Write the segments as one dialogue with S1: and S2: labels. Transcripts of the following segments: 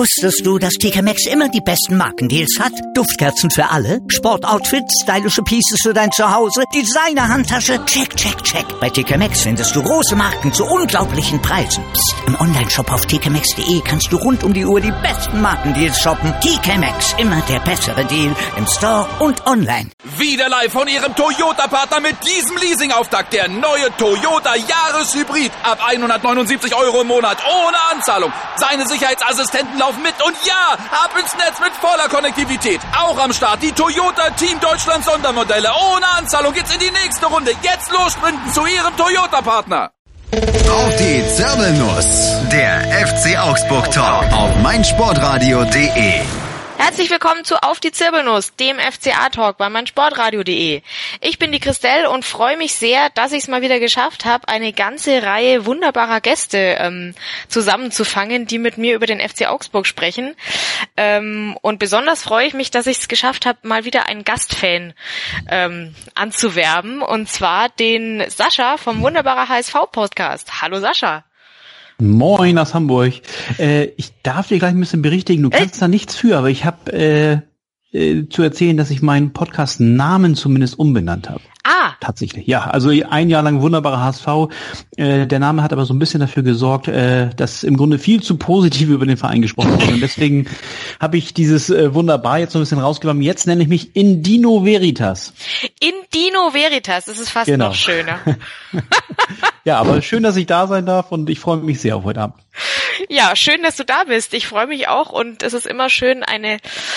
S1: Wusstest du, dass TK Maxx immer die besten Markendeals hat? Duftkerzen für alle, Sportoutfits, stylische Pieces für dein Zuhause, Designer-Handtasche, check, check, check. Bei TK Maxx findest du große Marken zu unglaublichen Preisen. Psst. Im Onlineshop auf tkmaxx.de kannst du rund um die Uhr die besten Markendeals shoppen. TK Maxx, immer der bessere Deal im Store und online.
S2: Wieder live von Ihrem Toyota-Partner mit diesem Leasing-Auftakt. Der neue Toyota Jahreshybrid. Ab 179 € im Monat. Ohne Anzahlung. Seine Sicherheitsassistenten laufen mit. Und ja, ab ins Netz mit voller Konnektivität. Auch am Start die Toyota Team Deutschland Sondermodelle. Ohne Anzahlung geht's in die nächste Runde. Jetzt los sprinten zu Ihrem Toyota-Partner.
S3: Auf die Zirbelnuss. Der FC Augsburg Talk auf meinsportradio.de.
S4: Herzlich willkommen zu Auf die Zirbelnuss, dem FCA-Talk bei meinsportradio.de. Ich bin die Christelle und freue mich sehr, dass ich es mal wieder geschafft habe, eine ganze Reihe wunderbarer Gäste zusammenzufangen, die mit mir über den FC Augsburg sprechen. Und besonders freue ich mich, dass ich es geschafft habe, mal wieder einen Gastfan anzuwerben, und zwar den Sascha vom Wunderbarer HSV-Podcast. Hallo Sascha.
S5: Moin aus Hamburg. Ich darf dir gleich ein bisschen berichtigen, du kannst da nichts für, aber ich habe zu erzählen, dass ich meinen Podcast-Namen zumindest umbenannt habe.
S4: Ah.
S5: Tatsächlich, ja. Also ein Jahr lang Wunderbarer HSV. Der Name hat aber so ein bisschen dafür gesorgt, dass im Grunde viel zu positiv über den Verein gesprochen wurde. Und deswegen habe ich dieses Wunderbar jetzt so ein bisschen rausgenommen. Jetzt nenne ich mich Indino Veritas.
S4: Indino Veritas, das ist fast noch schöner.
S5: Ja, aber schön, dass ich da sein darf, und ich freue mich sehr auf heute Abend.
S4: Ja, schön, dass du da bist. Ich freue mich auch, und es ist immer schön, eine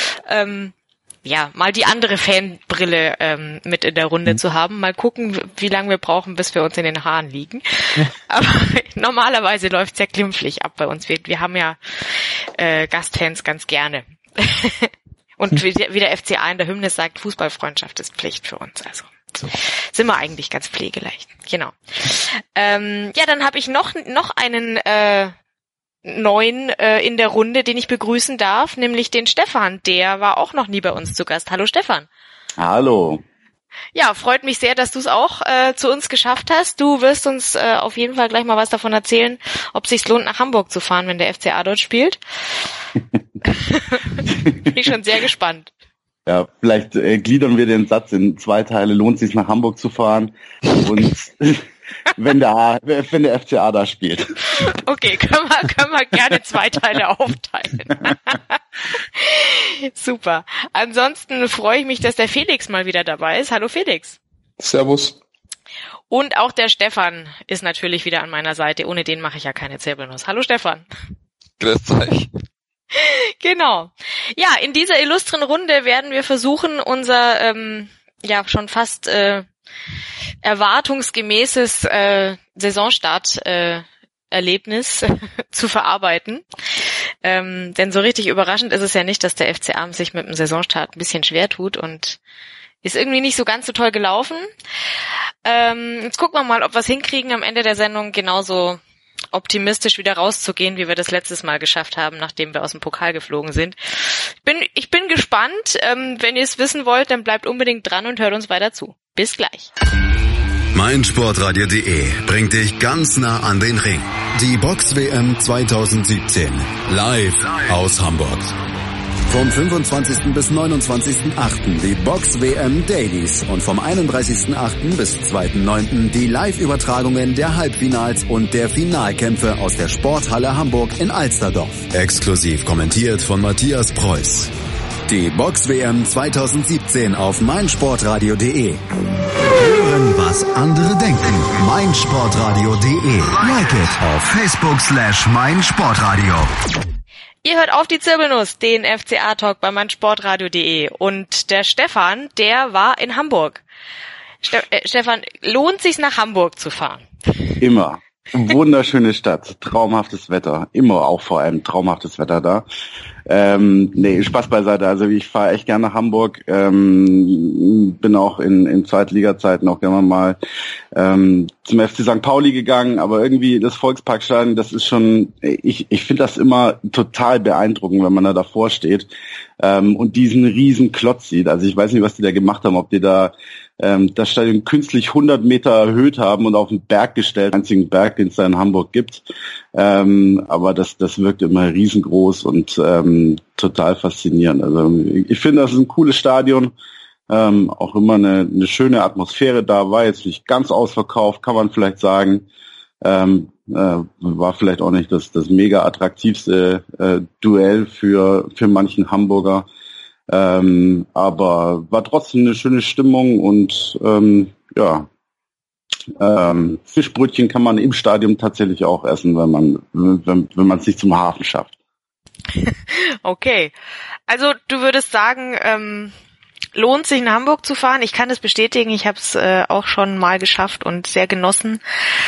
S4: mal die andere Fanbrille mit in der Runde zu haben. Mal gucken, wie lange wir brauchen, bis wir uns in den Haaren liegen. Aber normalerweise läuft's ja glimpflich ab bei uns. Wir haben ja Gastfans ganz gerne. Und wie der FCA in der Hymne sagt, Fußballfreundschaft ist Pflicht für uns. Also so sind wir eigentlich ganz pflegeleicht. Genau. Dann habe ich noch einen neuen in der Runde, den ich begrüßen darf, nämlich den Stefan. Der war auch noch nie bei uns zu Gast. Hallo Stefan.
S6: Hallo.
S4: Ja, freut mich sehr, dass du es auch zu uns geschafft hast. Du wirst uns auf jeden Fall gleich mal was davon erzählen, ob es sich lohnt, nach Hamburg zu fahren, wenn der FCA dort spielt. Bin ich schon sehr gespannt.
S6: Ja, vielleicht gliedern wir den Satz in 2 Teile. Lohnt es sich, nach Hamburg zu fahren? Und wenn der FCA da spielt.
S4: Okay, können wir gerne 2 Teile aufteilen. Super. Ansonsten freue ich mich, dass der Felix mal wieder dabei ist. Hallo Felix.
S7: Servus.
S4: Und auch der Stefan ist natürlich wieder an meiner Seite. Ohne den mache ich ja keine Zirbelnuss. Hallo Stefan.
S7: Grüß euch.
S4: Genau. Ja, in dieser illustren Runde werden wir versuchen, unser schon fast erwartungsgemäßes Saisonstart-Erlebnis zu verarbeiten. Denn so richtig überraschend ist es ja nicht, dass der FCA sich mit dem Saisonstart ein bisschen schwer tut und ist irgendwie nicht so ganz so toll gelaufen. Jetzt gucken wir mal, ob wir es hinkriegen, am Ende der Sendung genauso optimistisch wieder rauszugehen, wie wir das letztes Mal geschafft haben, nachdem wir aus dem Pokal geflogen sind. Ich bin gespannt. Wenn ihr es wissen wollt, dann bleibt unbedingt dran und hört uns weiter zu. Bis gleich.
S3: meinsportradio.de bringt dich ganz nah an den Ring. Die Box-WM 2017. Live aus Hamburg. Vom 25. bis 29.8. die Box-WM Dailies und vom 31.8. bis 2.9. die Live-Übertragungen der Halbfinals und der Finalkämpfe aus der Sporthalle Hamburg in Alsterdorf. Exklusiv kommentiert von Matthias Preuß. Die Box-WM 2017 auf meinsportradio.de. Hören, was andere denken. meinsportradio.de. Like it auf Facebook/meinsportradio.
S4: Ihr hört auf die Zirbelnuss, den FCA-Talk bei meinsportradio.de. Und der Stefan, der war in Hamburg. Stefan, lohnt sich's, nach Hamburg zu fahren?
S6: Immer. Wunderschöne Stadt, traumhaftes Wetter. Immer auch vor allem traumhaftes Wetter da. Nee, Spaß beiseite. Also ich fahre echt gerne nach Hamburg. Bin auch in Zweitliga-Zeiten auch gerne mal zum FC St. Pauli gegangen, aber irgendwie das Volksparkstadion, das ist schon, ich finde das immer total beeindruckend, wenn man da davor steht und diesen riesen Klotz sieht. Also ich weiß nicht, was die da gemacht haben, ob die da das Stadion künstlich 100 Meter erhöht haben und auf den Berg gestellt, den einzigen Berg, den es da in Hamburg gibt. Aber das wirkt immer riesengroß und total faszinierend. Also ich finde, das ist ein cooles Stadion. Auch immer eine schöne Atmosphäre da, war jetzt nicht ganz ausverkauft, kann man vielleicht sagen. War vielleicht auch nicht das mega attraktivste Duell für manchen Hamburger. Aber war trotzdem eine schöne Stimmung und Fischbrötchen kann man im Stadion tatsächlich auch essen, wenn man es nicht zum Hafen schafft.
S4: Okay, also du würdest sagen, lohnt sich in Hamburg zu fahren? Ich kann das bestätigen, ich habe es auch schon mal geschafft und sehr genossen.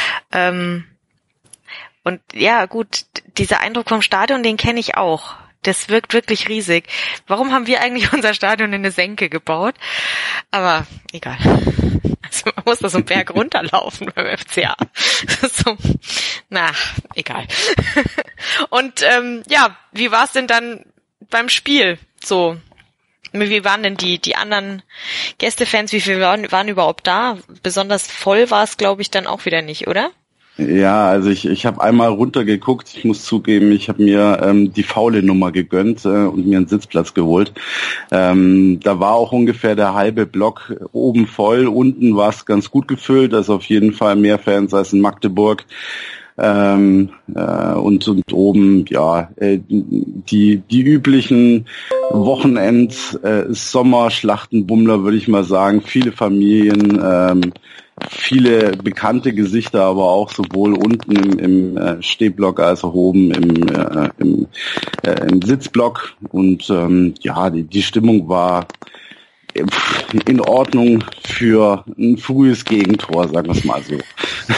S4: Und ja gut, dieser Eindruck vom Stadion, den kenne ich auch. Das wirkt wirklich riesig. Warum haben wir eigentlich unser Stadion in eine Senke gebaut? Aber egal. Also man muss da so einen Berg runterlaufen beim FCA. So, egal. Und wie war es denn dann beim Spiel so? Wie waren denn die anderen Gästefans? Wie viele waren überhaupt da? Besonders voll war es, glaube ich, dann auch wieder nicht, oder?
S6: Ja, also ich habe einmal runtergeguckt. Ich muss zugeben, ich habe mir die faule Nummer gegönnt und mir einen Sitzplatz geholt. Da war auch ungefähr der halbe Block oben voll. Unten war es ganz gut gefüllt. Also auf jeden Fall mehr Fans als in Magdeburg. Und oben, die üblichen Sommerschlachtenbummler, würde ich mal sagen. Viele Familien, viele bekannte Gesichter, aber auch sowohl unten im Stehblock als auch oben im Sitzblock. Und die Stimmung war in Ordnung für ein frühes Gegentor, sagen wir es mal so.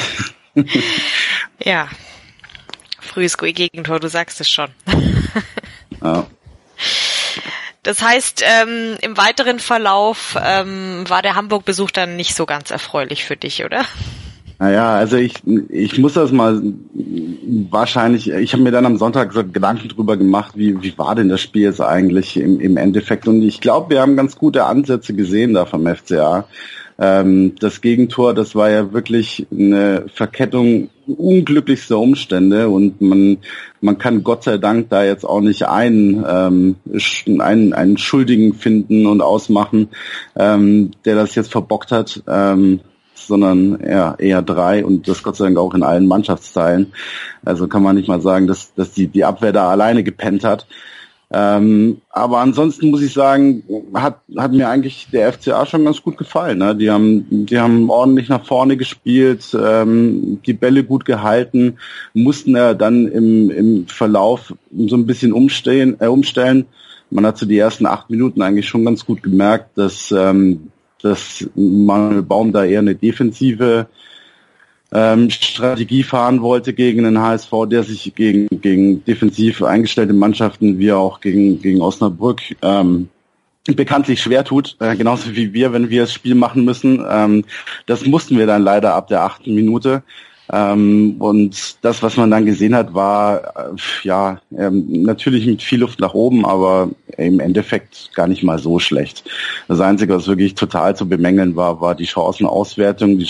S4: Ja, frühes Gegentor, du sagst es schon.
S6: Ja.
S4: Das heißt, im weiteren Verlauf war der Hamburg-Besuch dann nicht so ganz erfreulich für dich, oder?
S6: Naja, also ich muss das mal ich habe mir dann am Sonntag so Gedanken drüber gemacht, wie war denn das Spiel jetzt eigentlich im Endeffekt, und ich glaube, wir haben ganz gute Ansätze gesehen da vom FCA. Das Gegentor, das war ja wirklich eine Verkettung unglücklichster Umstände, und man kann Gott sei Dank da jetzt auch nicht einen Schuldigen finden und ausmachen, der das jetzt verbockt hat, sondern eher drei, und das Gott sei Dank auch in allen Mannschaftsteilen. Also kann man nicht mal sagen, dass die Abwehr da alleine gepennt hat. Aber ansonsten muss ich sagen, hat mir eigentlich der FCA schon ganz gut gefallen. Ne? Die haben ordentlich nach vorne gespielt, die Bälle gut gehalten, mussten ja dann im Verlauf so ein bisschen umstellen. Man hat so die ersten 8 Minuten eigentlich schon ganz gut gemerkt, dass Manuel Baum da eher eine defensive Strategie fahren wollte gegen den HSV, der sich gegen defensiv eingestellte Mannschaften wie auch gegen Osnabrück bekanntlich schwer tut, genauso wie wir, wenn wir das Spiel machen müssen. Das mussten wir dann leider ab der 8. Minute. Und das, was man dann gesehen hat, war natürlich mit viel Luft nach oben, aber im Endeffekt gar nicht mal so schlecht. Das Einzige, was wirklich total zu bemängeln war die Chancenauswertung, die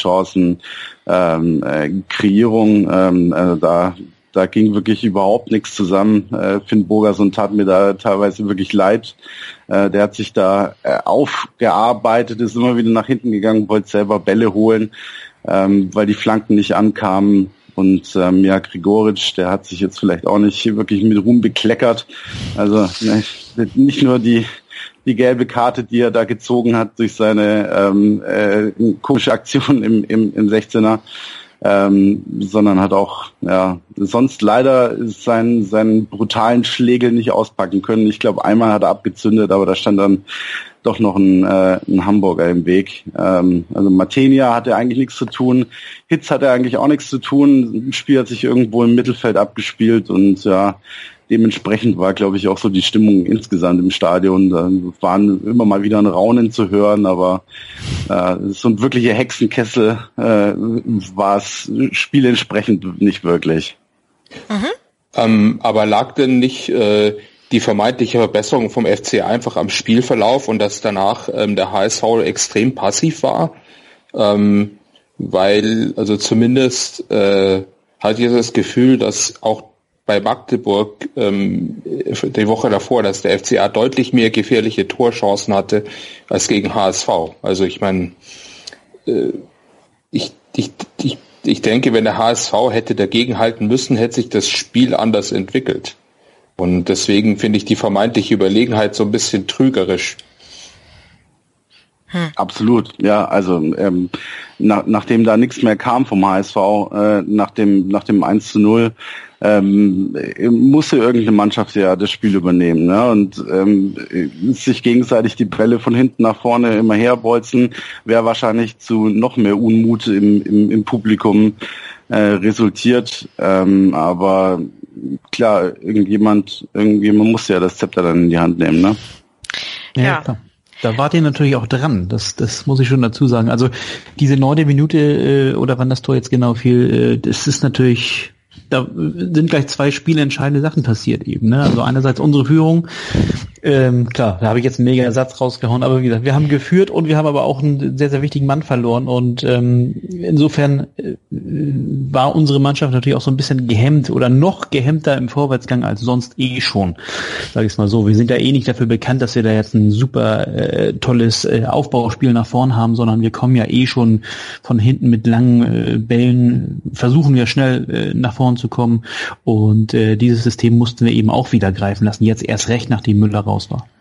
S6: Chancenkreierung. Da ging wirklich überhaupt nichts zusammen. Finn Bogerson tat mir da teilweise wirklich leid. Der hat sich da aufgearbeitet, ist immer wieder nach hinten gegangen, wollte selber Bälle holen, weil die Flanken nicht ankamen. Und Grigoric, der hat sich jetzt vielleicht auch nicht wirklich mit Ruhm bekleckert. Also nicht nur die gelbe Karte, die er da gezogen hat durch seine komische Aktion im 16er, sondern hat auch sonst leider seinen brutalen Schlägel nicht auspacken können. Ich glaube, einmal hat er abgezündet, aber da stand dann doch noch ein Hamburger im Weg. Also Matenia hatte eigentlich nichts zu tun, Hitz hatte eigentlich auch nichts zu tun. Das Spiel hat sich irgendwo im Mittelfeld abgespielt, und dementsprechend war, glaube ich, auch so die Stimmung insgesamt im Stadion. Da waren immer mal wieder ein Raunen zu hören, aber so ein wirklicher Hexenkessel war es spielentsprechend nicht wirklich.
S7: Aber lag denn nicht die vermeintliche Verbesserung vom FC einfach am Spielverlauf und dass danach der HSV extrem passiv war? Weil, also zumindest hatte ich das Gefühl, dass auch bei Magdeburg die Woche davor, dass der FCA deutlich mehr gefährliche Torchancen hatte als gegen HSV. Also ich meine, ich denke, wenn der HSV hätte dagegenhalten müssen, hätte sich das Spiel anders entwickelt. Und deswegen finde ich die vermeintliche Überlegenheit so ein bisschen trügerisch.
S6: Absolut, ja, also nachdem da nichts mehr kam vom HSV, nach dem 1:0, musste irgendeine Mannschaft ja das Spiel übernehmen, ne? Und sich gegenseitig die Bälle von hinten nach vorne immer herbolzen, wäre wahrscheinlich zu noch mehr Unmut im Publikum resultiert. Aber klar, irgendjemand muss ja das Zepter dann in die Hand nehmen, ne?
S5: Ja, klar. Da wart ihr natürlich auch dran, das muss ich schon dazu sagen. Also diese 9. Minute oder wann das Tor jetzt genau fiel, das ist natürlich, da sind gleich 2 spielentscheidende Sachen passiert eben, ne? Also einerseits unsere Führung, klar, da habe ich jetzt einen mega Satz rausgehauen, aber wie gesagt, wir haben geführt und wir haben aber auch einen sehr, sehr wichtigen Mann verloren und insofern war unsere Mannschaft natürlich auch so ein bisschen gehemmt oder noch gehemmter im Vorwärtsgang als sonst schon, sage ich es mal so. Wir sind ja nicht dafür bekannt, dass wir da jetzt ein super tolles Aufbauspiel nach vorn haben, sondern wir kommen ja schon von hinten mit langen Bällen, versuchen wir schnell nach vorn zu kommen und dieses System mussten wir eben auch wieder greifen lassen, jetzt erst recht, nachdem Müller raus war.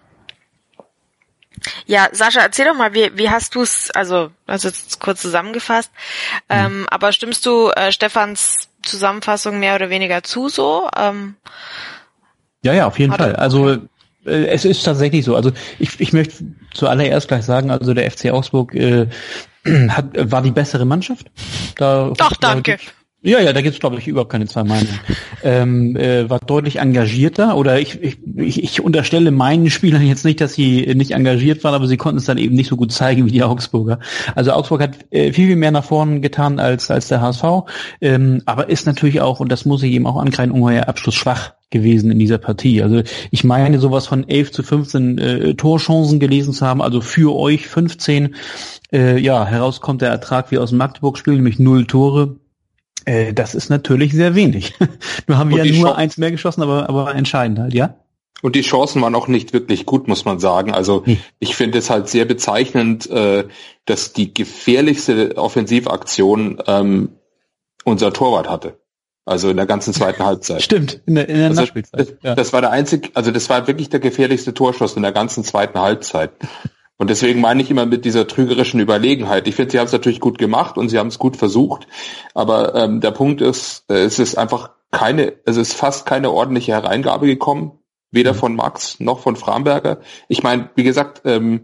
S4: Ja, Sascha, erzähl doch mal, wie hast du es, also jetzt kurz zusammengefasst, aber stimmst du Stefans Zusammenfassung mehr oder weniger zu so?
S5: Ja, auf jeden Fall. Also es ist tatsächlich so. Also ich möchte zuallererst gleich sagen, also der FC Augsburg war die bessere Mannschaft.
S4: Doch, danke.
S5: Ja, da gibt's, glaube ich, überhaupt keine zwei Meinungen. War deutlich engagierter oder ich unterstelle meinen Spielern jetzt nicht, dass sie nicht engagiert waren, aber sie konnten es dann eben nicht so gut zeigen wie die Augsburger. Also Augsburg hat viel mehr nach vorne getan als der HSV, aber ist natürlich auch, und das muss ich eben auch ankreiden, ungeheuer abschlussschwach gewesen in dieser Partie. Also ich meine, sowas von 11-15 Torchancen gelesen zu haben, also für euch 15. Heraus kommt der Ertrag wie aus dem Magdeburg-Spiel, nämlich 0 Tore. Das ist natürlich sehr wenig. Nur haben wir ja nur 1 mehr geschossen, aber entscheidend halt, ja?
S7: Und die Chancen waren auch nicht wirklich gut, muss man sagen. Also ich finde es halt sehr bezeichnend, dass die gefährlichste Offensivaktion unser Torwart hatte. Also in der ganzen zweiten Halbzeit.
S5: Stimmt, in der Nachspielzeit.
S7: Das war das war wirklich der gefährlichste Torschuss in der ganzen zweiten Halbzeit. Und deswegen meine ich immer mit dieser trügerischen Überlegenheit. Ich finde, sie haben es natürlich gut gemacht und sie haben es gut versucht. Aber der Punkt ist, es ist fast keine ordentliche Hereingabe gekommen. Weder von Max noch von Framberger. Ich meine, wie gesagt,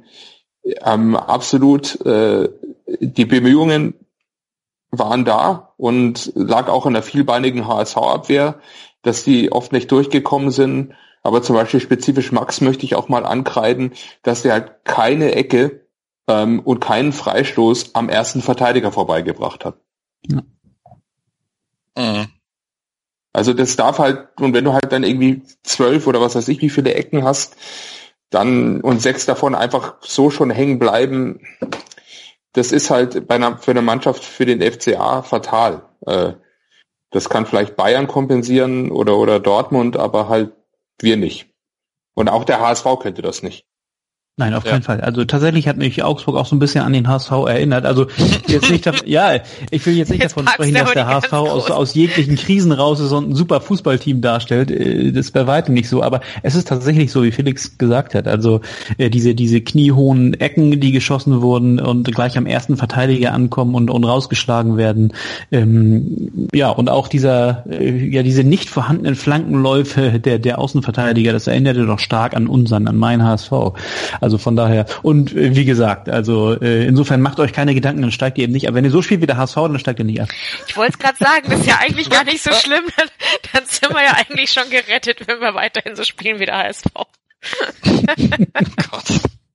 S7: absolut die Bemühungen waren da und lag auch in der vielbeinigen HSV-Abwehr, dass die oft nicht durchgekommen sind. Aber zum Beispiel spezifisch Max möchte ich auch mal ankreiden, dass der halt keine Ecke und keinen Freistoß am ersten Verteidiger vorbeigebracht hat. Ja. Mhm. Also das darf halt, und wenn du halt dann irgendwie 12 oder was weiß ich, wie viele Ecken hast, dann und 6 davon einfach so schon hängen bleiben, das ist halt für eine Mannschaft, für den FCA fatal. Das kann vielleicht Bayern kompensieren oder Dortmund, aber halt wir nicht. Und auch der HSV könnte das nicht.
S5: Nein, auf keinen Fall. Also tatsächlich hat mich Augsburg auch so ein bisschen an den HSV erinnert. Also jetzt nicht, ich will jetzt nicht davon sprechen, dass der HSV aus jeglichen Krisen raus ist und ein super Fußballteam darstellt. Das ist bei weitem nicht so. Aber es ist tatsächlich so, wie Felix gesagt hat. Also diese kniehohen Ecken, die geschossen wurden und gleich am ersten Verteidiger ankommen und rausgeschlagen werden. Und auch diese nicht vorhandenen Flankenläufe der Außenverteidiger, das erinnerte doch stark an meinen HSV. Also von daher, und wie gesagt, also insofern macht euch keine Gedanken, dann steigt ihr eben nicht ab. Wenn ihr so spielt wie der HSV, dann steigt ihr nicht ab.
S4: Ich wollte es gerade sagen, das ist ja eigentlich gar nicht so schlimm. Dann sind wir ja eigentlich schon gerettet, wenn wir weiterhin so spielen wie der HSV.
S8: Gott.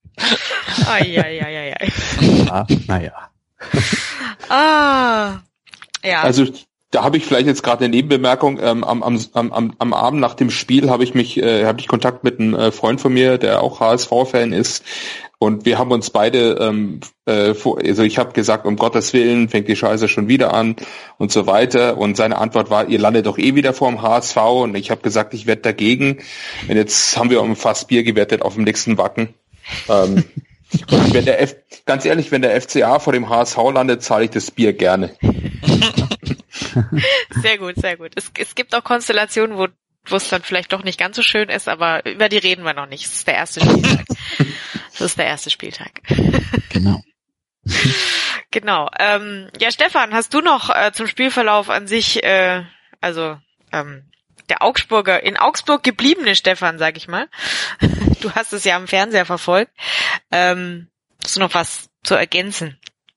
S4: Ai.
S5: Naja.
S4: Ja.
S7: Also da habe ich vielleicht jetzt gerade eine Nebenbemerkung. Am Abend nach dem Spiel habe ich Kontakt mit einem Freund von mir, der auch HSV-Fan ist. Und wir haben uns beide, also ich habe gesagt, um Gottes Willen, fängt die Scheiße schon wieder an und so weiter. Und seine Antwort war, ihr landet doch eh wieder vorm HSV. Und ich habe gesagt, ich wette dagegen. Und jetzt haben wir um fast Bier gewettet auf dem nächsten Wacken. Und wenn ganz ehrlich, wenn der FCA vor dem HSV landet, zahle ich das Bier gerne.
S4: Sehr gut, sehr gut. Es gibt auch Konstellationen, wo es dann vielleicht doch nicht ganz so schön ist, aber über die reden wir noch nicht. Es ist der erste Spieltag.
S5: Genau.
S4: Genau. Ja, Stefan, hast du noch zum Spielverlauf an sich, der Augsburger, in Augsburg gebliebene Stefan, sag ich mal. Du hast es ja am Fernseher verfolgt. Hast du noch was zu ergänzen?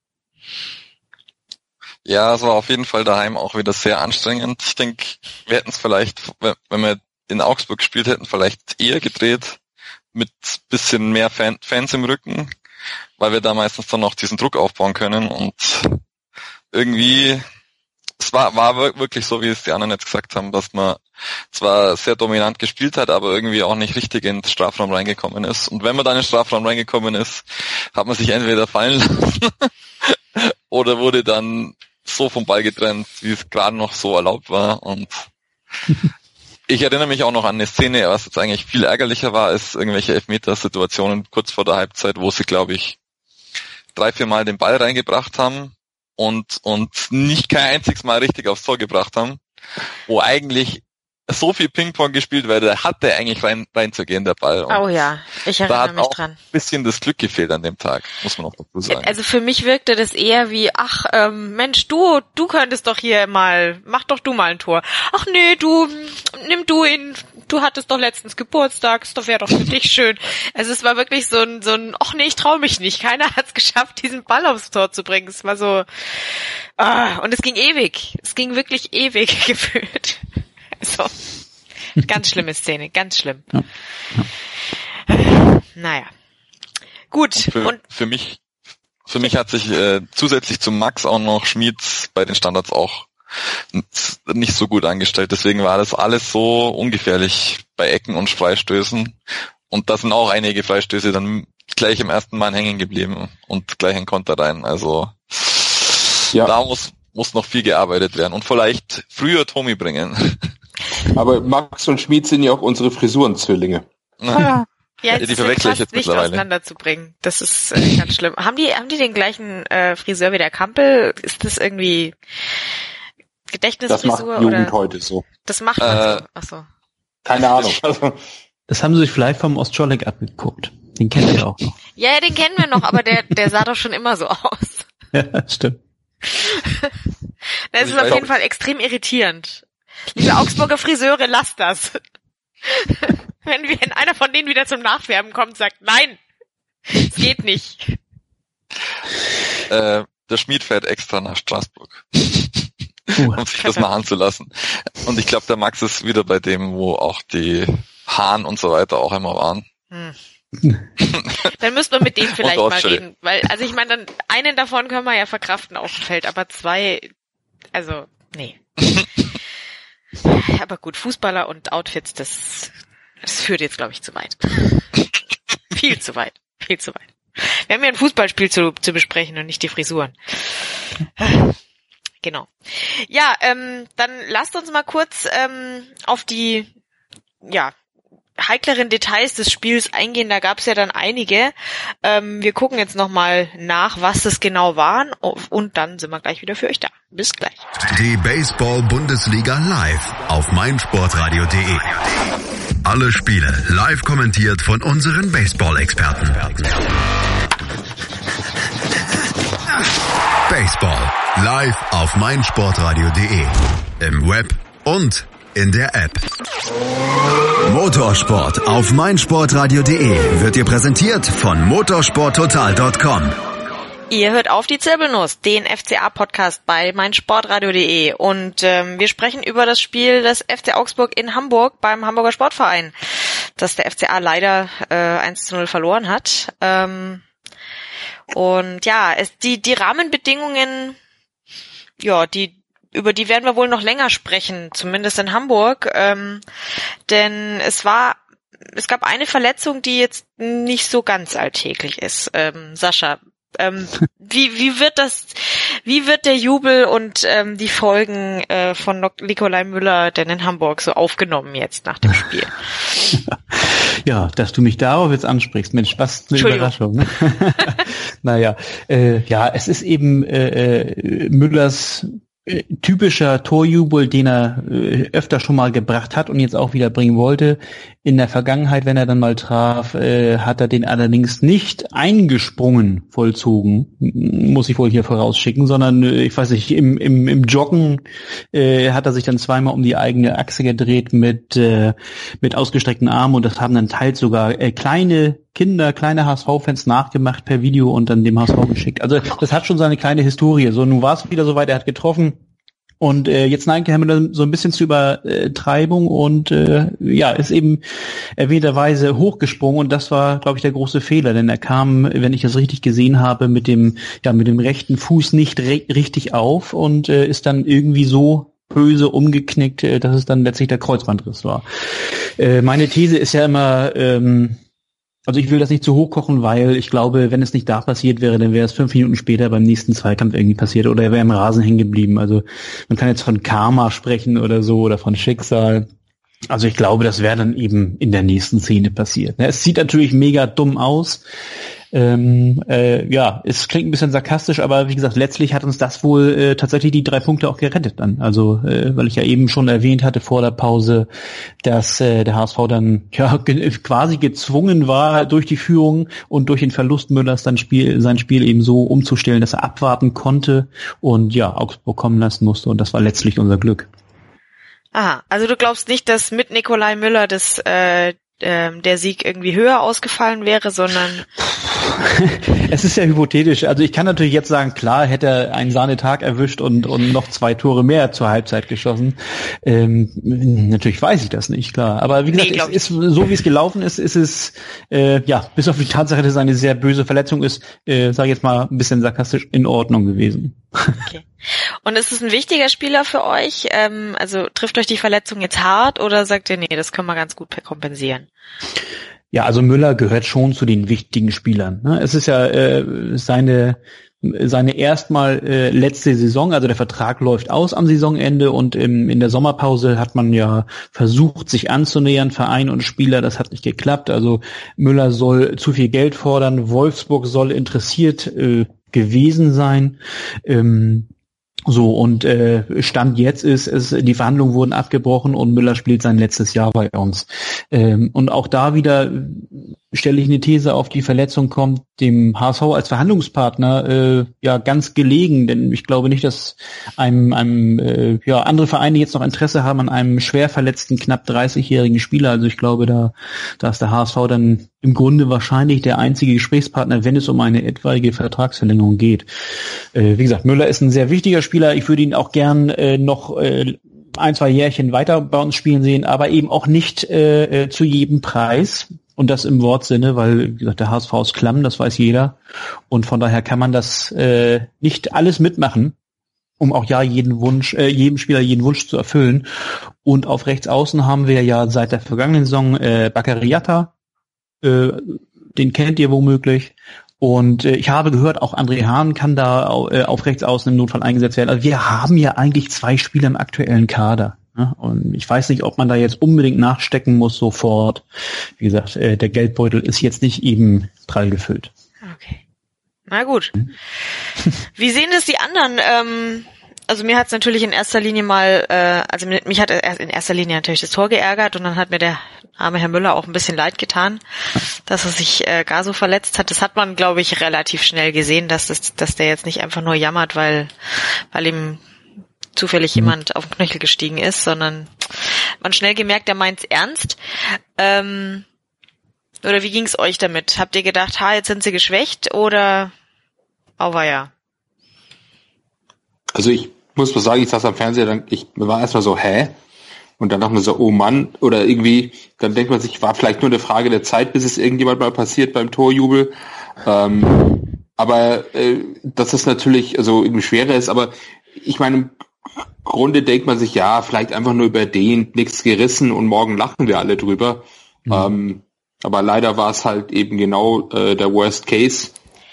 S8: Ja, es war auf jeden Fall daheim auch wieder sehr anstrengend. Ich denke, wir hätten es vielleicht, wenn wir in Augsburg gespielt hätten, vielleicht eher gedreht, mit bisschen mehr Fans im Rücken, weil wir da meistens dann noch diesen Druck aufbauen können. Und irgendwie, es war wirklich so, wie es die anderen jetzt gesagt haben, dass man zwar sehr dominant gespielt hat, aber irgendwie auch nicht richtig in den Strafraum reingekommen ist. Und wenn man dann in den Strafraum reingekommen ist, hat man sich entweder fallen lassen oder wurde dann so vom Ball getrennt, wie es gerade noch so erlaubt war. Und ich erinnere mich auch noch an eine Szene, was jetzt eigentlich viel ärgerlicher war, als irgendwelche Elfmeter-Situationen kurz vor der Halbzeit, wo sie, glaube ich, 3-4 Mal den Ball reingebracht haben und nicht kein einziges Mal richtig aufs Tor gebracht haben, wo eigentlich so viel Ping-Pong gespielt wird, da hatte eigentlich reinzugehen, der Ball. Und
S4: oh ja, ich erinnere mich dran.
S8: Da hat auch ein bisschen das Glück gefehlt an dem Tag, muss man auch dazu sagen.
S4: Also für mich wirkte das eher wie, Mensch, du könntest doch hier mal, mach doch du mal ein Tor. Ach nee, nimm du ihn, du hattest doch letztens Geburtstag, das wäre doch für dich schön. Also es war wirklich so ein, ach nee, ich trau mich nicht. Keiner hat es geschafft, diesen Ball aufs Tor zu bringen. Es war so, und es ging ewig. Es ging wirklich ewig gefühlt. So, ganz schlimme Szene, ganz schlimm. Ja. Naja, gut.
S8: Und für mich hat sich zusätzlich zu Max auch noch Schmieds bei den Standards auch nicht so gut angestellt. Deswegen war das alles so ungefährlich bei Ecken und Freistößen. Und da sind auch einige Freistöße dann gleich im ersten Mal hängen geblieben und gleich ein Konter rein. Also ja. Da muss noch viel gearbeitet werden und vielleicht früher Tommy bringen.
S7: Aber Max und Schmid sind ja auch unsere Frisurenzwillinge.
S4: Ja, die
S8: verwechsel ich jetzt
S4: nicht
S8: mittlerweile.
S4: Auseinanderzubringen. Das ist ganz schlimm. Haben die den gleichen Friseur wie der Kampel? Ist das irgendwie Gedächtnisfrisur?
S7: Das macht Jugend
S4: oder?
S7: Heute so.
S4: Das macht man so. Ach so.
S7: Keine Ahnung.
S5: Das haben sie sich vielleicht vom Ostscholek abgeguckt. Den kennen wir auch noch.
S4: Ja, den kennen wir noch, aber der sah doch schon immer so aus. Ja,
S5: stimmt.
S4: Das ist auf jeden Fall extrem irritierend. Liebe Augsburger Friseure, lasst das. Wenn einer von denen wieder zum Nachfärben kommt, sagt, nein, es geht nicht.
S8: Der Schmied fährt extra nach Straßburg, um sich das mal anzulassen. Und ich glaube, der Max ist wieder bei dem, wo auch die Hahn und so weiter auch immer waren.
S4: Dann müssten wir mit dem vielleicht mal reden. Weil, also ich meine, dann einen davon können wir ja verkraften auf dem Feld, aber zwei, also, nee. Aber gut, Fußballer und Outfits, das führt jetzt, glaube ich, zu weit. Viel zu weit. Wir haben ja ein Fußballspiel zu besprechen und nicht die Frisuren. Genau. Ja, dann lasst uns mal kurz auf die heikleren Details des Spiels eingehen. Da gab es ja dann einige. Wir gucken jetzt nochmal nach, was das genau waren und dann sind wir gleich wieder für euch da. Bis gleich.
S3: Die Baseball-Bundesliga live auf meinsportradio.de. Alle Spiele live kommentiert von unseren Baseball-Experten. Baseball live auf meinsportradio.de. Im Web und in der App. Motorsport auf meinsportradio.de wird dir präsentiert von motorsporttotal.com.
S4: Ihr hört auf die Zirbelnuss, den FCA-Podcast bei meinsportradio.de und wir sprechen über das Spiel des FC Augsburg in Hamburg beim Hamburger Sportverein, das der FCA leider 1:0 verloren hat. Und ja, die Rahmenbedingungen, ja, über die werden wir wohl noch länger sprechen, zumindest in Hamburg, denn es gab eine Verletzung, die jetzt nicht so ganz alltäglich ist. Sascha, wie wird der Jubel und die Folgen von Nikolai Müller denn in Hamburg so aufgenommen jetzt nach dem Spiel?
S5: Ja, dass du mich darauf jetzt ansprichst, Mensch, was eine Überraschung. Ne? Naja, es ist eben Müllers typischer Torjubel, den er öfter schon mal gebracht hat und jetzt auch wieder bringen wollte. In der Vergangenheit, wenn er dann mal traf, hat er den allerdings nicht eingesprungen vollzogen, muss ich wohl hier vorausschicken, sondern ich weiß nicht, im Joggen hat er sich dann zweimal um die eigene Achse gedreht mit ausgestreckten Armen und das haben dann teils sogar kleine HSV-Fans nachgemacht per Video und dann dem HSV geschickt. Also das hat schon seine kleine Historie. So, nun war es wieder soweit, er hat getroffen und jetzt neigt er so ein bisschen zur Übertreibung und ist eben erwähnterweise hochgesprungen und das war, glaube ich, der große Fehler, denn er kam, wenn ich das richtig gesehen habe, mit dem rechten Fuß nicht richtig auf und ist dann irgendwie so böse umgeknickt, dass es dann letztlich der Kreuzbandriss war. Meine These ist ja immer, also ich will das nicht zu hoch kochen, weil ich glaube, wenn es nicht da passiert wäre, dann wäre es 5 Minuten später beim nächsten Zweikampf irgendwie passiert oder er wäre im Rasen hängen geblieben. Also man kann jetzt von Karma sprechen oder so oder von Schicksal. Also ich glaube, das wäre dann eben in der nächsten Szene passiert. Es sieht natürlich mega dumm aus. Es klingt ein bisschen sarkastisch, aber wie gesagt, letztlich hat uns das wohl tatsächlich die 3 Punkte auch gerettet dann. Also, weil ich ja eben schon erwähnt hatte vor der Pause, dass der HSV dann quasi gezwungen war, durch die Führung und durch den Verlust Müllers dann sein Spiel eben so umzustellen, dass er abwarten konnte und Augsburg kommen lassen musste und das war letztlich unser Glück.
S4: Aha, also du glaubst nicht, dass mit Nikolai Müller der Sieg irgendwie höher ausgefallen wäre, sondern
S5: es ist ja hypothetisch. Also ich kann natürlich jetzt sagen, klar, hätte er einen Sahnetag erwischt und noch 2 Tore mehr zur Halbzeit geschossen. Natürlich weiß ich das nicht, klar. Aber wie gesagt, es ist so wie es gelaufen ist, ist es bis auf die Tatsache, dass es eine sehr böse Verletzung ist, sage ich jetzt mal ein bisschen sarkastisch, in Ordnung gewesen.
S4: Okay. Und ist es ein wichtiger Spieler für euch? Also trifft euch die Verletzung jetzt hart oder sagt ihr, nee, das können wir ganz gut kompensieren?
S5: Ja, also Müller gehört schon zu den wichtigen Spielern. Ne? Es ist ja seine erstmal letzte Saison, also der Vertrag läuft aus am Saisonende und in der Sommerpause hat man ja versucht, sich anzunähern, Verein und Spieler, das hat nicht geklappt. Also Müller soll zu viel Geld fordern, Wolfsburg soll interessiert gewesen sein. Stand jetzt ist, die Verhandlungen wurden abgebrochen und Müller spielt sein letztes Jahr bei uns. Und auch da wieder stelle ich eine These auf, die Verletzung kommt dem HSV als Verhandlungspartner ganz gelegen, denn ich glaube nicht, dass andere Vereine jetzt noch Interesse haben an einem schwer verletzten, knapp 30-jährigen Spieler. Also ich glaube, da ist der HSV dann im Grunde wahrscheinlich der einzige Gesprächspartner, wenn es um eine etwaige Vertragsverlängerung geht. Wie gesagt, Müller ist ein sehr wichtiger Spieler. Ich würde ihn auch gern noch 1-2 Jährchen weiter bei uns spielen sehen, aber eben auch nicht zu jedem Preis. Und das im Wortsinne, weil, wie gesagt, der HSV ist klamm, das weiß jeder. Und von daher kann man das nicht alles mitmachen, um auch jedem Spieler jeden Wunsch zu erfüllen. Und auf rechts außen haben wir ja seit der vergangenen Saison Bakary Jatta, den kennt ihr womöglich. Und ich habe gehört, auch André Hahn kann da auf rechts außen im Notfall eingesetzt werden. Also wir haben ja eigentlich 2 Spieler im aktuellen Kader. Und ich weiß nicht, ob man da jetzt unbedingt nachstecken muss sofort. Wie gesagt, der Geldbeutel ist jetzt nicht eben prall gefüllt.
S4: Okay. Na gut. Wie sehen das die anderen? Also mir hat es natürlich in erster Linie mich hat in erster Linie natürlich das Tor geärgert und dann hat mir der arme Herr Müller auch ein bisschen leid getan, dass er sich gar so verletzt hat. Das hat man, glaube ich, relativ schnell gesehen, dass der jetzt nicht einfach nur jammert, weil ihm zufällig jemand auf den Knöchel gestiegen ist, sondern man schnell gemerkt, er meint's ernst. Oder wie ging's euch damit? Habt ihr gedacht, jetzt sind sie geschwächt oder auweia?
S7: Also ich muss mal sagen, ich saß am Fernseher, ich war erstmal so, Und dann dachte man so, oh Mann, oder irgendwie, dann denkt man sich, war vielleicht nur eine Frage der Zeit, bis es irgendjemand mal passiert beim Torjubel. Aber dass es natürlich also irgendwie schwerer ist, aber ich meine, im Grunde denkt man sich, ja, vielleicht einfach nur überdehnt, nichts gerissen und morgen lachen wir alle drüber. Aber leider war es halt eben genau der Worst Case.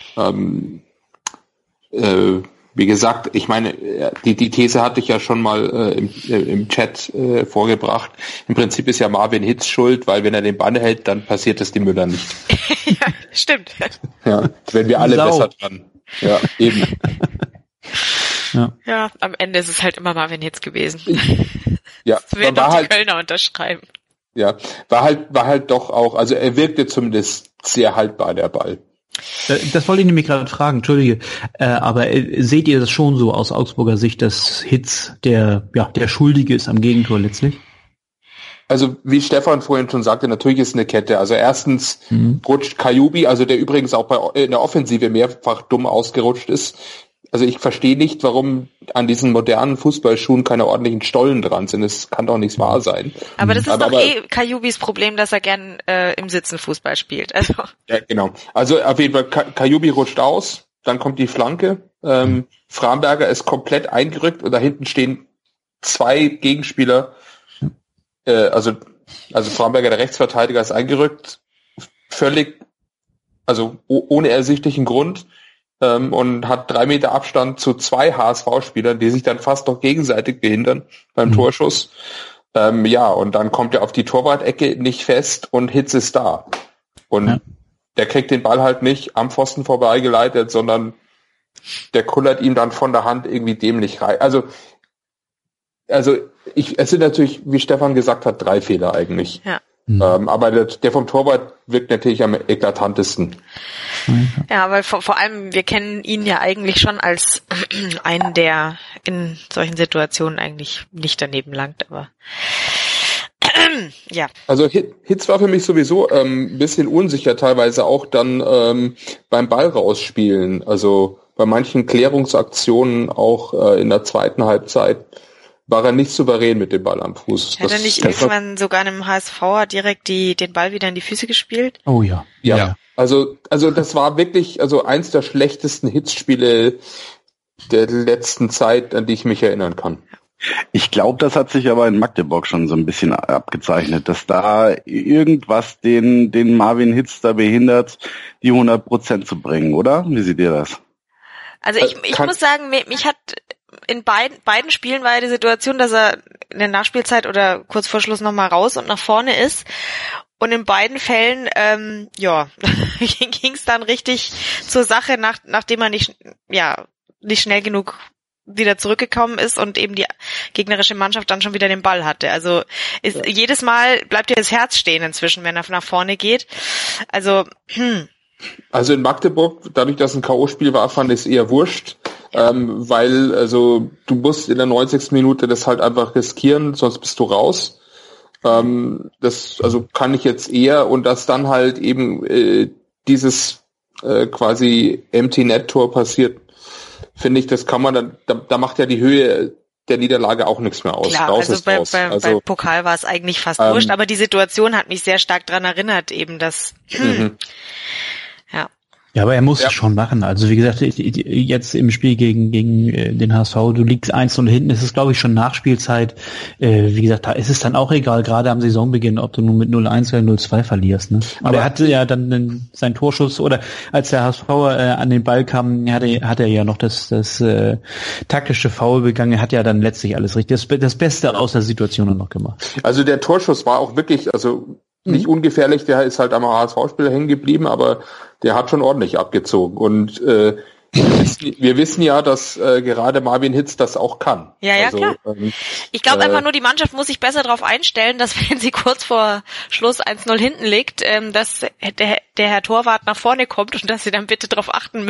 S7: Wie gesagt, ich meine, die These hatte ich ja schon mal im Chat vorgebracht. Im Prinzip ist ja Marvin Hitz schuld, weil wenn er den Ball hält, dann passiert es dem Müller nicht.
S4: Ja, stimmt.
S7: Ja, wenn wir alle besser dran. Ja, eben.
S4: Ja, am Ende ist es halt immer Marvin Hitz gewesen.
S7: Ja,
S4: das werden doch die Kölner unterschreiben.
S7: Ja, war halt doch auch, also er wirkte zumindest sehr haltbar, der Ball.
S5: Das wollte ich nämlich gerade fragen, entschuldige, aber seht ihr das schon so aus Augsburger Sicht, dass Hitz der Schuldige ist am Gegentor letztlich?
S7: Also wie Stefan vorhin schon sagte, natürlich ist eine Kette. Also erstens rutscht Kajubi, also der übrigens auch in der Offensive mehrfach dumm ausgerutscht ist. Also ich verstehe nicht, warum an diesen modernen Fußballschuhen keine ordentlichen Stollen dran sind. Das kann doch nicht wahr sein.
S4: Aber das ist doch Kajubis Problem, dass er gern im Sitzen Fußball spielt. Also. Ja,
S7: genau. Also auf jeden Fall, Kajubi rutscht aus, dann kommt die Flanke. Framberger ist komplett eingerückt und da hinten stehen zwei Gegenspieler. Also Framberger, der Rechtsverteidiger, ist eingerückt. Völlig, also ohne ersichtlichen Grund. Und hat 3 Meter Abstand zu 2 HSV-Spielern, die sich dann fast noch gegenseitig behindern beim Torschuss. Und dann kommt er auf die Torwart-Ecke nicht fest und Hitz ist da. Und der kriegt den Ball halt nicht am Pfosten vorbeigeleitet, sondern der kullert ihm dann von der Hand irgendwie dämlich rein. Also es sind natürlich, wie Stefan gesagt hat, 3 Fehler eigentlich. Ja. Aber der vom Torwart wirkt natürlich am eklatantesten.
S4: Ja, weil vor allem, wir kennen ihn ja eigentlich schon als einen, der in solchen Situationen eigentlich nicht daneben langt, aber ja.
S7: Also Hitz war für mich sowieso ein bisschen unsicher, teilweise auch dann beim Ball rausspielen. Also bei manchen Klärungsaktionen auch in der zweiten Halbzeit war er nicht souverän mit dem Ball am Fuß.
S4: Hat er nicht irgendwann sogar einem HSVer direkt den Ball wieder in die Füße gespielt?
S5: Oh ja.
S7: Ja. Also das war wirklich eins der schlechtesten Hitzspiele der letzten Zeit, an die ich mich erinnern kann.
S6: Ich glaube, das hat sich aber in Magdeburg schon so ein bisschen abgezeichnet, dass da irgendwas den Marvin Hitz da behindert, die 100% zu bringen, oder? Wie seht ihr das?
S4: Also ich muss sagen, mich hat in beiden Spielen war ja die Situation, dass er in der Nachspielzeit oder kurz vor Schluss nochmal raus und nach vorne ist. Und in beiden Fällen, ging es dann richtig zur Sache, nachdem er nicht schnell genug wieder zurückgekommen ist und eben die gegnerische Mannschaft dann schon wieder den Ball hatte. Also jedes Mal bleibt ja das Herz stehen inzwischen, wenn er nach vorne geht. Also
S7: Also in Magdeburg, dadurch, dass ein K.O.-Spiel war, fand ich es eher wurscht, weil du musst in der 90. Minute das halt einfach riskieren, sonst bist du raus. Das kann ich jetzt eher, und dass dann halt eben dieses quasi Empty-Net-Tor passiert, finde ich, das kann man dann, da macht ja die Höhe der Niederlage auch nichts mehr aus.
S4: Klar,
S7: raus
S4: also beim Pokal war es eigentlich fast wurscht, aber die Situation hat mich sehr stark dran erinnert, eben dass
S5: Ja, aber er muss es schon machen. Also wie gesagt, jetzt im Spiel gegen den HSV, du liegst 1-0 hinten, es ist, glaube ich, schon Nachspielzeit. Wie gesagt, da ist es dann auch egal, gerade am Saisonbeginn, ob du nun mit 0-1 oder 0-2 verlierst. Ne? Aber er hatte ja dann seinen Torschuss, oder als der HSV an den Ball kam, hat er ja noch das taktische Foul begangen. Er hat ja dann letztlich alles richtig, das Beste aus der Situation noch gemacht.
S7: Also der Torschuss war auch wirklich, nicht ungefährlich, der ist halt am HSV-Spieler hängen geblieben, aber der hat schon ordentlich abgezogen. Und wir wissen ja, dass gerade Marvin Hitz das auch kann.
S4: Ja, klar. Ich glaube einfach nur, die Mannschaft muss sich besser darauf einstellen, dass wenn sie kurz vor Schluss 1-0 hinten liegt, dass der Herr Torwart nach vorne kommt und dass sie dann bitte darauf achten müssen,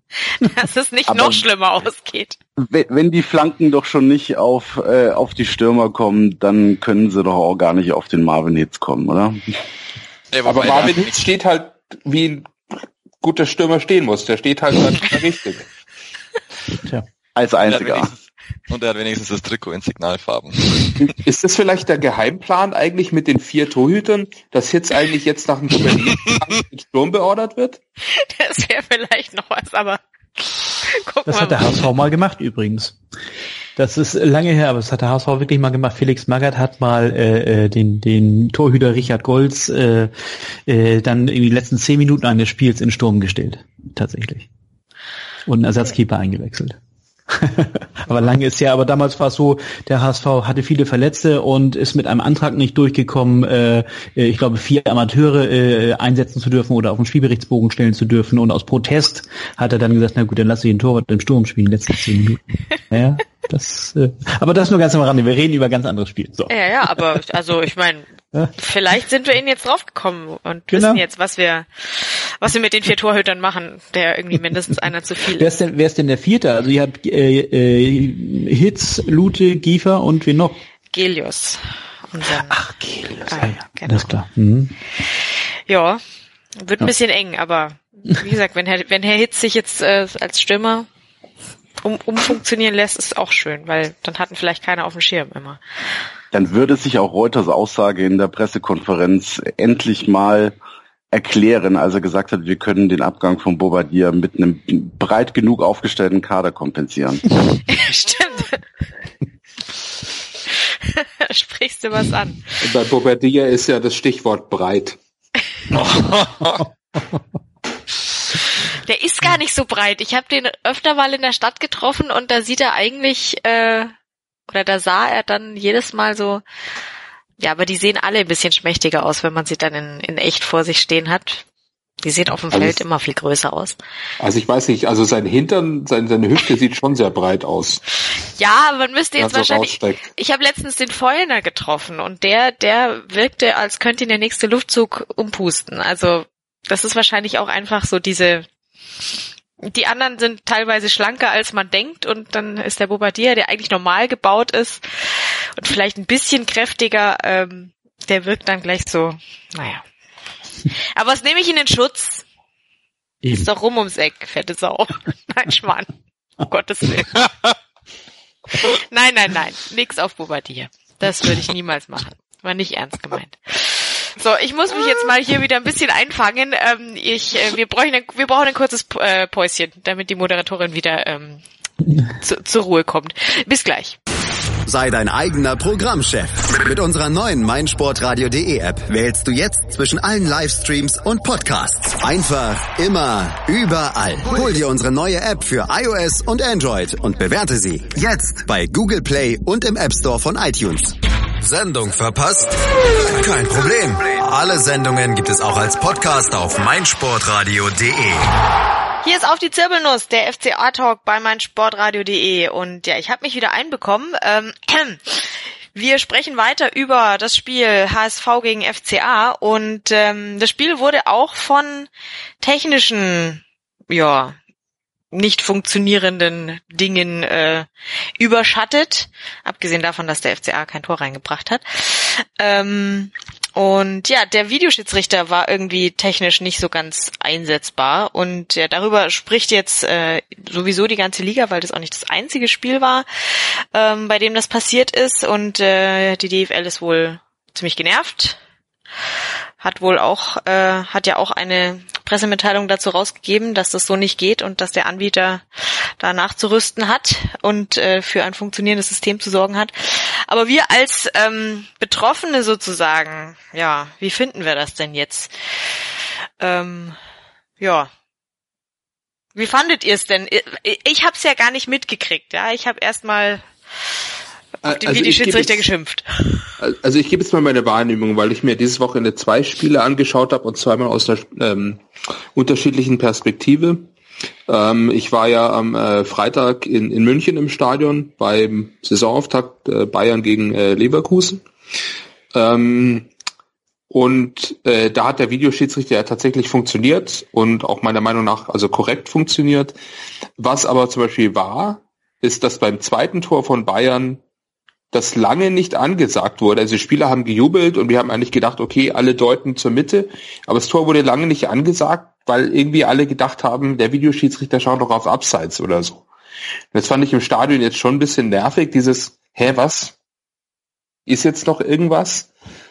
S4: dass es nicht noch schlimmer ausgeht.
S6: Wenn die Flanken doch schon nicht auf die Stürmer kommen, dann können sie doch auch gar nicht auf den Marvin Hitz kommen, oder?
S7: Ja, aber Marvin Hitz steht halt, wie ein guter Stürmer stehen muss. Der steht halt richtig.
S5: Tja.
S6: Als einziger.
S8: Und er hat wenigstens das Trikot in Signalfarben.
S7: Ist das vielleicht der Geheimplan eigentlich mit den 4 Torhütern, dass Hitz eigentlich jetzt nach dem Berlin mit Sturm beordert wird?
S4: Das wäre vielleicht noch was, aber gucken
S5: das
S4: wir
S5: hat der
S4: mal.
S5: HSV mal gemacht übrigens. Das ist lange her, aber das hat der HSV wirklich mal gemacht. Felix Magath hat mal den Torhüter Richard Goltz dann in die letzten 10 Minuten eines Spiels in Sturm gestellt. Tatsächlich. Und einen Ersatzkeeper eingewechselt. Aber lange ist ja, aber damals war es so, der HSV hatte viele Verletzte und ist mit einem Antrag nicht durchgekommen, ich glaube 4 Amateure einsetzen zu dürfen oder auf den Spielberichtsbogen stellen zu dürfen, und aus Protest hat er dann gesagt, na gut, dann lass ich den Torwart im Sturm spielen, die letzten 10 Minuten. Ja, aber das nur ganz am Rande, wir reden über ganz anderes Spiel. So.
S4: Ja, aber also ich meine, vielleicht sind wir jetzt draufgekommen und wissen jetzt, was wir mit den 4 Torhütern machen, der irgendwie mindestens einer zu viel ist.
S5: Wer ist denn der 4.? Also ihr habt Hitz, Lute, Giefer und wen noch?
S4: Gelius.
S5: Ach, Gelius.
S4: Genau.
S5: Alles klar. Mhm.
S4: Ja, wird ein bisschen eng, aber wie gesagt, wenn Herr Hitz sich jetzt als Stürmer umfunktionieren lässt, ist auch schön, weil dann hatten vielleicht keiner auf dem Schirm immer.
S6: Dann würde sich auch Reuters Aussage in der Pressekonferenz endlich mal erklären, als er gesagt hat, wir können den Abgang von Bobadilla mit einem breit genug aufgestellten Kader kompensieren.
S4: Stimmt. Sprichst du was an?
S7: Und bei Bobadilla ist ja das Stichwort breit.
S4: Der ist gar nicht so breit. Ich habe den öfter mal in der Stadt getroffen und da sieht er eigentlich, oder da sah er dann jedes Mal so, ja, aber die sehen alle ein bisschen schmächtiger aus, wenn man sie dann in echt vor sich stehen hat. Die sehen auf dem Feld immer viel größer aus.
S7: Also ich weiß nicht, also sein Hintern, seine Hüfte sieht schon sehr breit aus.
S4: Ja, man müsste jetzt
S7: so
S4: wahrscheinlich, ich habe letztens den Vollner getroffen und der wirkte, als könnte ihn der nächste Luftzug umpusten. Also das ist wahrscheinlich auch einfach so die anderen sind teilweise schlanker, als man denkt, und dann ist der Bobadilla, der eigentlich normal gebaut ist und vielleicht ein bisschen kräftiger, der wirkt dann gleich so, naja. Aber was nehme ich in den Schutz?
S5: Eben.
S4: Ist doch rum ums Eck, fette Sau. Nein, Schmarrn. Um Gottes Willen. Nein. Nix auf Bobadilla. Das würde ich niemals machen. War nicht ernst gemeint. So, ich muss mich jetzt mal hier wieder ein bisschen einfangen. Wir brauchen ein kurzes Päuschen, damit die Moderatorin wieder zur Ruhe kommt. Bis gleich.
S3: Sei dein eigener Programmchef. Mit unserer neuen meinsportradio.de App wählst du jetzt zwischen allen Livestreams und Podcasts. Einfach, immer, überall. Hol dir unsere neue App für iOS und Android und bewerte sie jetzt bei Google Play und im App Store von iTunes. Sendung verpasst? Kein Problem. Alle Sendungen gibt es auch als Podcast auf meinsportradio.de.
S4: Hier ist auf die Zirbelnuss, der FCA-Talk bei meinsportradio.de, und ja, ich habe mich wieder einbekommen. Wir sprechen weiter über das Spiel HSV gegen FCA, und das Spiel wurde auch von technischen, nicht funktionierenden Dingen überschattet, abgesehen davon, dass der FCA kein Tor reingebracht hat. Und ja, der Videoschiedsrichter war irgendwie technisch nicht so ganz einsetzbar, und ja, darüber spricht jetzt sowieso die ganze Liga, weil das auch nicht das einzige Spiel war, bei dem das passiert ist, und die DFL ist wohl ziemlich genervt. Hat ja auch eine Pressemitteilung dazu rausgegeben, dass das so nicht geht und dass der Anbieter da nachzurüsten hat und für ein funktionierendes System zu sorgen hat. Aber wir als Betroffene sozusagen, ja, wie finden wir das denn jetzt? Wie fandet ihr es denn? Ich habe es ja gar nicht mitgekriegt, ja. Ich habe erstmal auf den Videoschiedsrichter geschimpft.
S7: Also ich gebe jetzt mal meine Wahrnehmung, weil ich mir dieses Wochenende 2 Spiele angeschaut habe und zweimal aus einer unterschiedlichen Perspektive. Ich war ja am Freitag in München im Stadion beim Saisonauftakt Bayern gegen Leverkusen. Und Und da hat der Videoschiedsrichter ja tatsächlich funktioniert und auch meiner Meinung nach also korrekt funktioniert. Was aber zum Beispiel war, ist, dass beim zweiten Tor von Bayern das lange nicht angesagt wurde. Also die Spieler haben gejubelt und wir haben eigentlich gedacht, okay, alle deuten zur Mitte. Aber das Tor wurde lange nicht angesagt, weil irgendwie alle gedacht haben, der Videoschiedsrichter schaut doch auf Abseits oder so. Und das fand ich im Stadion jetzt schon ein bisschen nervig, dieses, was? Ist jetzt noch irgendwas?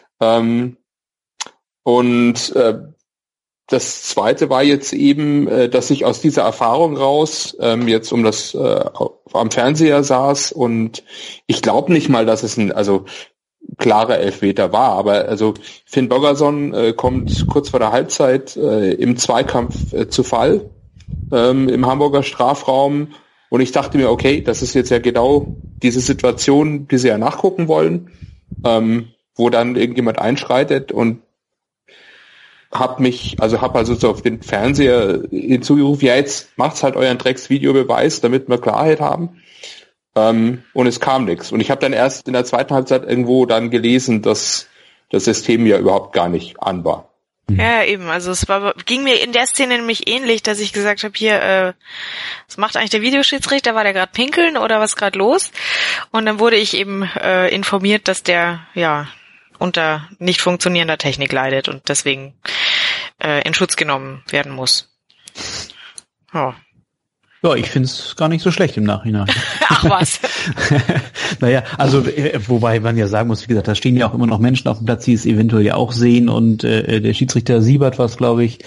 S7: Das Zweite war jetzt eben, dass ich aus dieser Erfahrung raus jetzt am Fernseher saß und ich glaube nicht mal, dass es ein klarer Elfmeter war, aber also Finn Bogerson kommt kurz vor der Halbzeit im Zweikampf zu Fall im Hamburger Strafraum und ich dachte mir, okay, das ist jetzt ja genau diese Situation, die sie ja nachgucken wollen, wo dann irgendjemand einschreitet und hab so auf den Fernseher hinzugerufen, ja, jetzt macht's halt euren Drecksvideobeweis, damit wir Klarheit haben. Und es kam nichts. Und ich habe dann erst in der zweiten Halbzeit irgendwo dann gelesen, dass das System ja überhaupt gar nicht an war.
S4: Ja, eben. Also ging mir in der Szene nämlich ähnlich, dass ich gesagt habe, hier, was macht eigentlich der Videoschiedsrichter? War der gerade pinkeln oder was gerade los? Und dann wurde ich eben informiert, dass der unter nicht funktionierender Technik leidet und deswegen in Schutz genommen werden muss. Ja.
S5: Ja, ich find's gar nicht so schlecht im Nachhinein.
S4: Ach was.
S5: Naja, also wobei man ja sagen muss, wie gesagt, da stehen ja auch immer noch Menschen auf dem Platz, die es eventuell ja auch sehen und der Schiedsrichter Siebert was, glaube ich,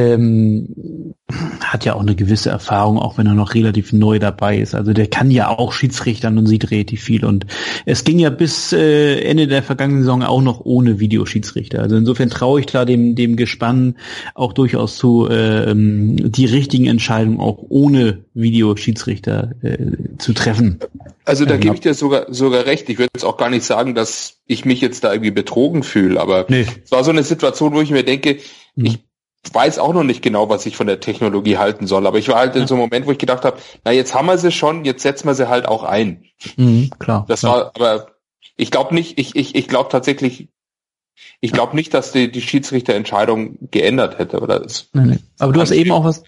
S5: hat ja auch eine gewisse Erfahrung, auch wenn er noch relativ neu dabei ist. Also der kann ja auch Schiedsrichtern und sieht relativ viel und es ging ja bis Ende der vergangenen Saison auch noch ohne Videoschiedsrichter. Also insofern traue ich da dem Gespann auch durchaus zu, die richtigen Entscheidungen auch ohne Videoschiedsrichter zu treffen.
S7: Also da gebe ich dir sogar recht. Ich würde jetzt auch gar nicht sagen, dass ich mich jetzt da irgendwie betrogen fühle, aber es war so eine Situation, wo ich mir denke, ich weiß auch noch nicht genau, was ich von der Technologie halten soll, aber ich war halt in so einem Moment, wo ich gedacht habe, na jetzt haben wir sie schon, jetzt setzen wir sie halt auch ein.
S5: Klar.
S7: War, aber ich glaube nicht, ich glaube tatsächlich, nicht, dass die Schiedsrichterentscheidung geändert hätte oder das.
S5: Nee. Aber du hast eben auch was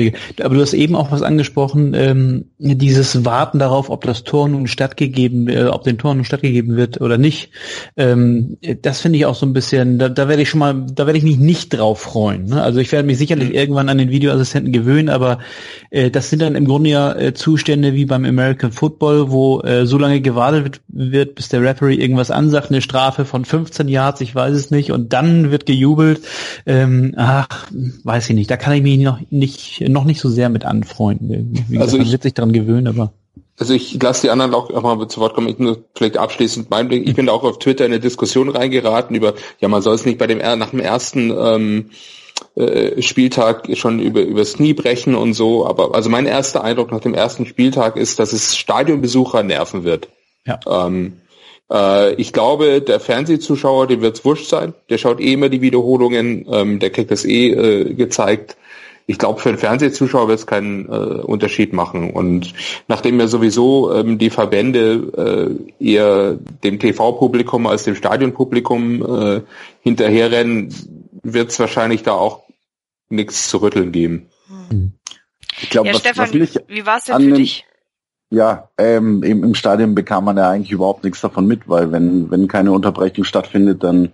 S5: angesprochen, dieses Warten darauf, ob das Tor nun stattgegeben wird oder nicht. Das finde ich auch so ein bisschen, da werde ich mich nicht drauf freuen. Ne? Also ich werde mich sicherlich irgendwann an den Videoassistenten gewöhnen, aber das sind dann im Grunde ja Zustände wie beim American Football, wo so lange gewartet wird, bis der Referee irgendwas ansagt, eine Strafe von 15 Yards, ich weiß es nicht, und dann wird gejubelt. Weiß ich nicht, da kann ich mich noch nicht so sehr mit anfreunden. Wie gesagt, man wird sich daran gewöhnen, aber...
S7: Also ich lasse die anderen auch mal zu Wort kommen. Ich nur vielleicht abschließend mein Ding. Ich bin da auch auf Twitter in eine Diskussion reingeraten über, man soll es nicht nach dem ersten Spieltag schon übers Knie brechen und so. Aber also mein erster Eindruck nach dem ersten Spieltag ist, dass es Stadionbesucher nerven wird. Ja. Ich glaube, der Fernsehzuschauer, dem wird's wurscht sein. Der schaut immer die Wiederholungen. Der kriegt das gezeigt. Ich glaube, für einen Fernsehzuschauer wird es keinen Unterschied machen. Und nachdem ja sowieso die Verbände eher dem TV-Publikum als dem Stadionpublikum hinterherrennen, wird es wahrscheinlich da auch nichts zu rütteln geben.
S6: Ich glaube,
S4: Stefan, wie war es denn für dich?
S6: Ja, im Stadion bekam man ja eigentlich überhaupt nichts davon mit, weil wenn keine Unterbrechung stattfindet, dann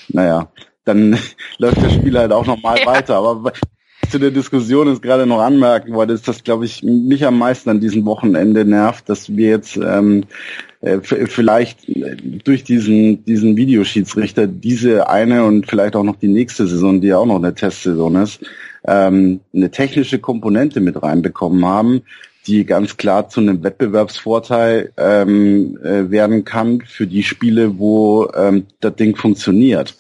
S6: läuft das Spiel halt auch nochmal weiter. Aber zu der Diskussion ist gerade noch anmerken wollte, ist das, glaube ich, mich am meisten an diesem Wochenende nervt, dass wir jetzt vielleicht durch diesen Videoschiedsrichter diese eine und vielleicht auch noch die nächste Saison, die ja auch noch eine Testsaison ist, eine technische Komponente mit reinbekommen haben, die ganz klar zu einem Wettbewerbsvorteil werden kann für die Spiele, wo das Ding funktioniert.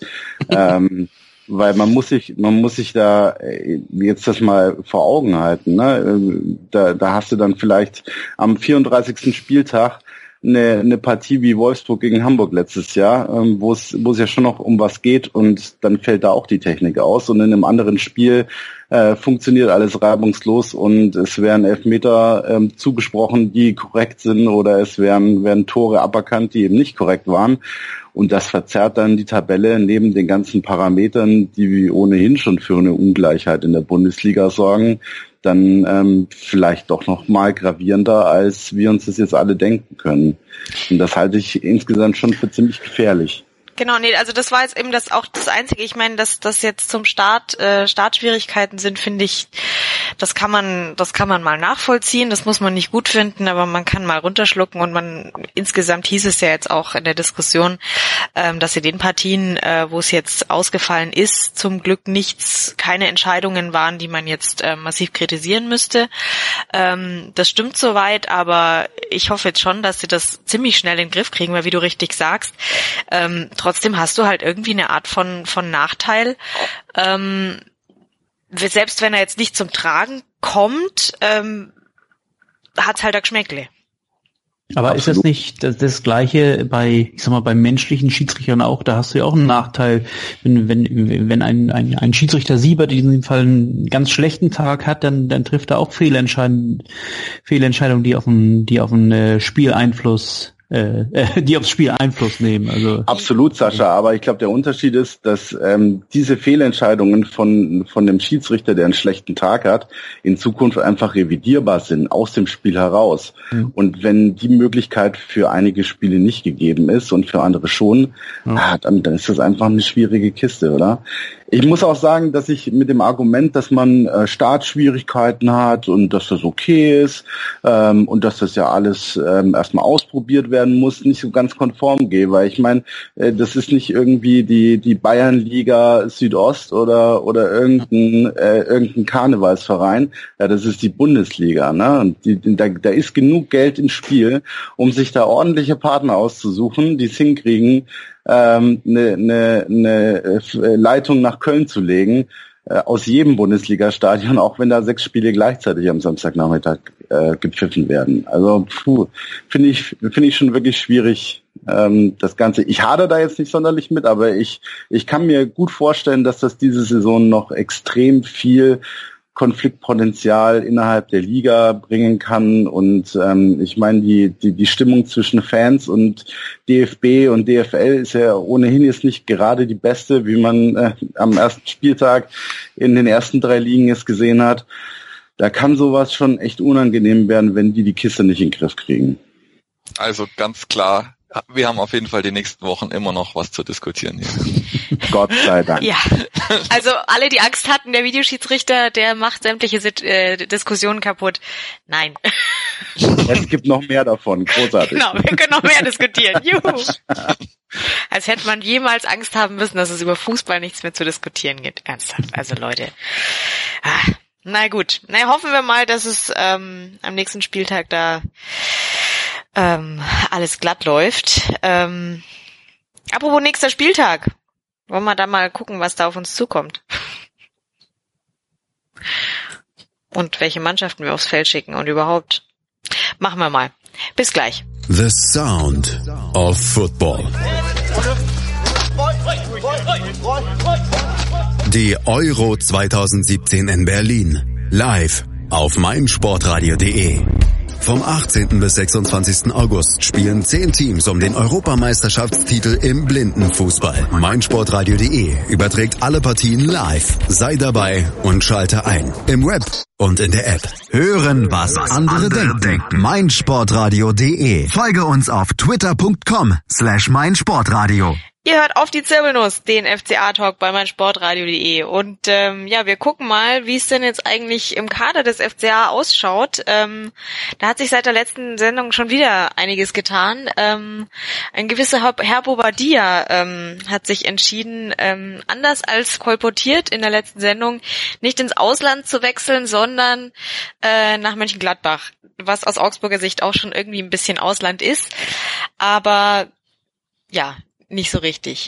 S6: Weil man muss sich da jetzt das mal vor Augen halten. Ne? Da hast du dann vielleicht am 34. Spieltag eine Partie wie Wolfsburg gegen Hamburg letztes Jahr, wo es ja schon noch um was geht und dann fällt da auch die Technik aus und in einem anderen Spiel funktioniert alles reibungslos und es werden Elfmeter zugesprochen, die korrekt sind oder es werden Tore aberkannt, die eben nicht korrekt waren. Und das verzerrt dann die Tabelle neben den ganzen Parametern, die ohnehin schon für eine Ungleichheit in der Bundesliga sorgen, dann vielleicht doch noch mal gravierender, als wir uns das jetzt alle denken können. Und das halte ich insgesamt schon für ziemlich gefährlich.
S4: Genau, nee, also das war jetzt eben das Einzige. Ich meine, dass das jetzt zum Startschwierigkeiten sind, finde ich, das kann man mal nachvollziehen. Das muss man nicht gut finden, aber man kann mal runterschlucken und insgesamt hieß es ja jetzt auch in der Diskussion, dass in den Partien, wo es jetzt ausgefallen ist, zum Glück keine Entscheidungen waren, die man jetzt massiv kritisieren müsste. Das stimmt soweit, aber ich hoffe jetzt schon, dass sie das ziemlich schnell in den Griff kriegen, weil wie du richtig sagst, trotzdem hast du halt irgendwie eine Art von Nachteil. Selbst wenn er jetzt nicht zum Tragen kommt, hat's halt ein Geschmäckle.
S5: Aber absolut. Ist das nicht das Gleiche bei menschlichen Schiedsrichtern auch? Da hast du ja auch einen Nachteil, wenn ein Schiedsrichter Siebert in diesem Fall einen ganz schlechten Tag hat, dann trifft er auch Fehlentscheidungen, die auf ein Spiel die aufs Spiel Einfluss nehmen. Also
S6: absolut, Sascha, aber ich glaube, der Unterschied ist, dass diese Fehlentscheidungen von dem Schiedsrichter, der einen schlechten Tag hat, in Zukunft einfach revidierbar sind, aus dem Spiel heraus. Mhm. Und wenn die Möglichkeit für einige Spiele nicht gegeben ist und für andere schon, dann ist das einfach eine schwierige Kiste, oder? Ich muss auch sagen, dass ich mit dem Argument, dass man Startschwierigkeiten hat und dass das okay ist und dass das ja alles erstmal ausprobiert werden muss, nicht so ganz konform gehe, weil ich meine, das ist nicht irgendwie die Bayernliga Südost oder irgendein Karnevalsverein, ja, das ist die Bundesliga, ne? Und da ist genug Geld im Spiel, um sich da ordentliche Partner auszusuchen, die es hinkriegen, eine Leitung nach Köln zu legen, aus jedem Bundesliga-Stadion, auch wenn da 6 Spiele gleichzeitig am Samstagnachmittag gepfiffen werden. Also finde ich schon wirklich schwierig, das Ganze. Ich hadere da jetzt nicht sonderlich mit, aber ich kann mir gut vorstellen, dass das diese Saison noch extrem viel Konfliktpotenzial innerhalb der Liga bringen kann und ich meine die Stimmung zwischen Fans und DFB und DFL ist ja ohnehin jetzt nicht gerade die beste, wie man am ersten Spieltag in den ersten 3 Ligen jetzt gesehen hat. Da kann sowas schon echt unangenehm werden, wenn die Kiste nicht in den Griff kriegen.
S8: Also ganz klar, wir haben auf jeden Fall die nächsten Wochen immer noch was zu diskutieren hier.
S6: Gott sei Dank.
S4: Ja, also alle, die Angst hatten, der Videoschiedsrichter, der macht sämtliche Diskussionen kaputt. Nein.
S6: Es gibt noch mehr davon, großartig.
S4: Genau, wir können noch mehr diskutieren. Juhu. Als hätte man jemals Angst haben müssen, dass es über Fußball nichts mehr zu diskutieren gibt. Ernsthaft, also Leute. Na gut, hoffen wir mal, dass es am nächsten Spieltag da alles glatt läuft. Apropos nächster Spieltag. Wollen wir da mal gucken, was da auf uns zukommt? Und welche Mannschaften wir aufs Feld schicken und überhaupt. Machen wir mal. Bis gleich.
S3: The Sound of Football. Die Euro 2017 in Berlin. Live auf meinsportradio.de. Vom 18. bis 26. August spielen 10 Teams um den Europameisterschaftstitel im Blindenfußball. meinsportradio.de überträgt alle Partien live. Sei dabei und schalte ein. Im Web und in der App. Hören, was andere denken. meinsportradio.de. Folge uns auf twitter.com/meinsportradio.
S4: Ihr hört auf die Zirbelnuss, den FCA-Talk bei meinsportradio.de und wir gucken mal, wie es denn jetzt eigentlich im Kader des FCA ausschaut. Da hat sich seit der letzten Sendung schon wieder einiges getan. Ein gewisser Herr Bobadilla hat sich entschieden, anders als kolportiert in der letzten Sendung, nicht ins Ausland zu wechseln, sondern nach Mönchengladbach, was aus Augsburger Sicht auch schon irgendwie ein bisschen Ausland ist. Aber ja, nicht so richtig.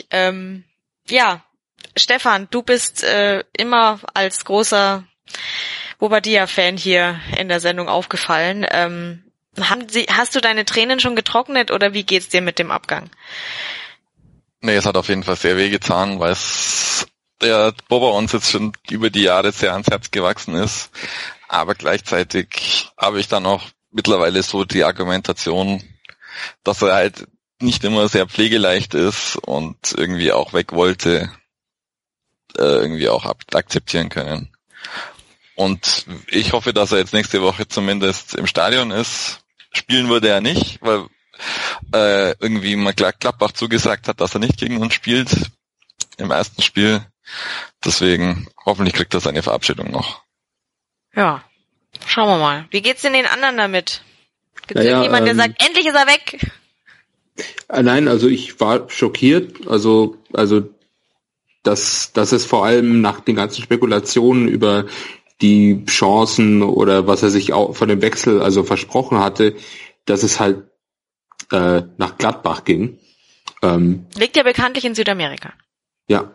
S4: Stefan, du bist immer als großer Bobadilla-Fan hier in der Sendung aufgefallen. Hast du deine Tränen schon getrocknet oder wie geht's dir mit dem Abgang?
S8: Nee, es hat auf jeden Fall sehr wehgetan, weil der Boba uns jetzt schon über die Jahre sehr ans Herz gewachsen ist. Aber gleichzeitig habe ich dann auch mittlerweile so die Argumentation, dass er halt nicht immer sehr pflegeleicht ist und irgendwie auch weg wollte, irgendwie auch akzeptieren können. Und ich hoffe, dass er jetzt nächste Woche zumindest im Stadion ist. Spielen würde er nicht, weil irgendwie mal Gladbach zugesagt hat, dass er nicht gegen uns spielt im ersten Spiel. Deswegen hoffentlich kriegt er seine Verabschiedung noch.
S4: Ja, schauen wir mal. Wie geht's denn den anderen damit? Gibt es irgendjemand, der sagt, endlich ist er weg?
S7: Nein, also ich war schockiert. Also dass es vor allem nach den ganzen Spekulationen über die Chancen oder was er sich auch von dem Wechsel also versprochen hatte, dass es halt nach Gladbach ging.
S4: Liegt ja bekanntlich in Südamerika.
S7: Ja.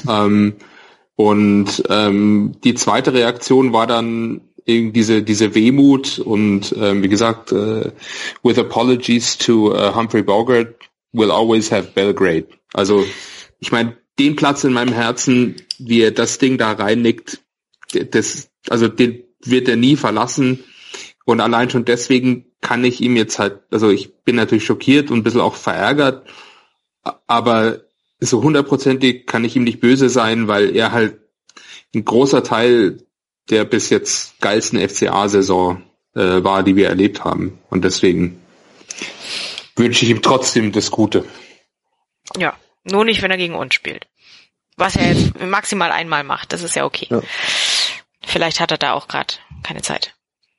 S7: Die zweite Reaktion war dann eben diese Wehmut und wie gesagt, with apologies to Humphrey Bogart, we'll always have Belgrade. Also ich meine, den Platz in meinem Herzen, wie er das Ding da reinnickt, den wird er nie verlassen. Und allein schon deswegen kann ich ihm jetzt halt, also ich bin natürlich schockiert und ein bisschen auch verärgert, aber so 100%ig kann ich ihm nicht böse sein, weil er halt ein großer Teil der bis jetzt geilsten FCA-Saison war, die wir erlebt haben. Und deswegen wünsche ich ihm trotzdem das Gute.
S4: Ja, nur nicht, wenn er gegen uns spielt. Was er jetzt maximal einmal macht, das ist ja okay. Ja. Vielleicht hat er da auch gerade keine Zeit.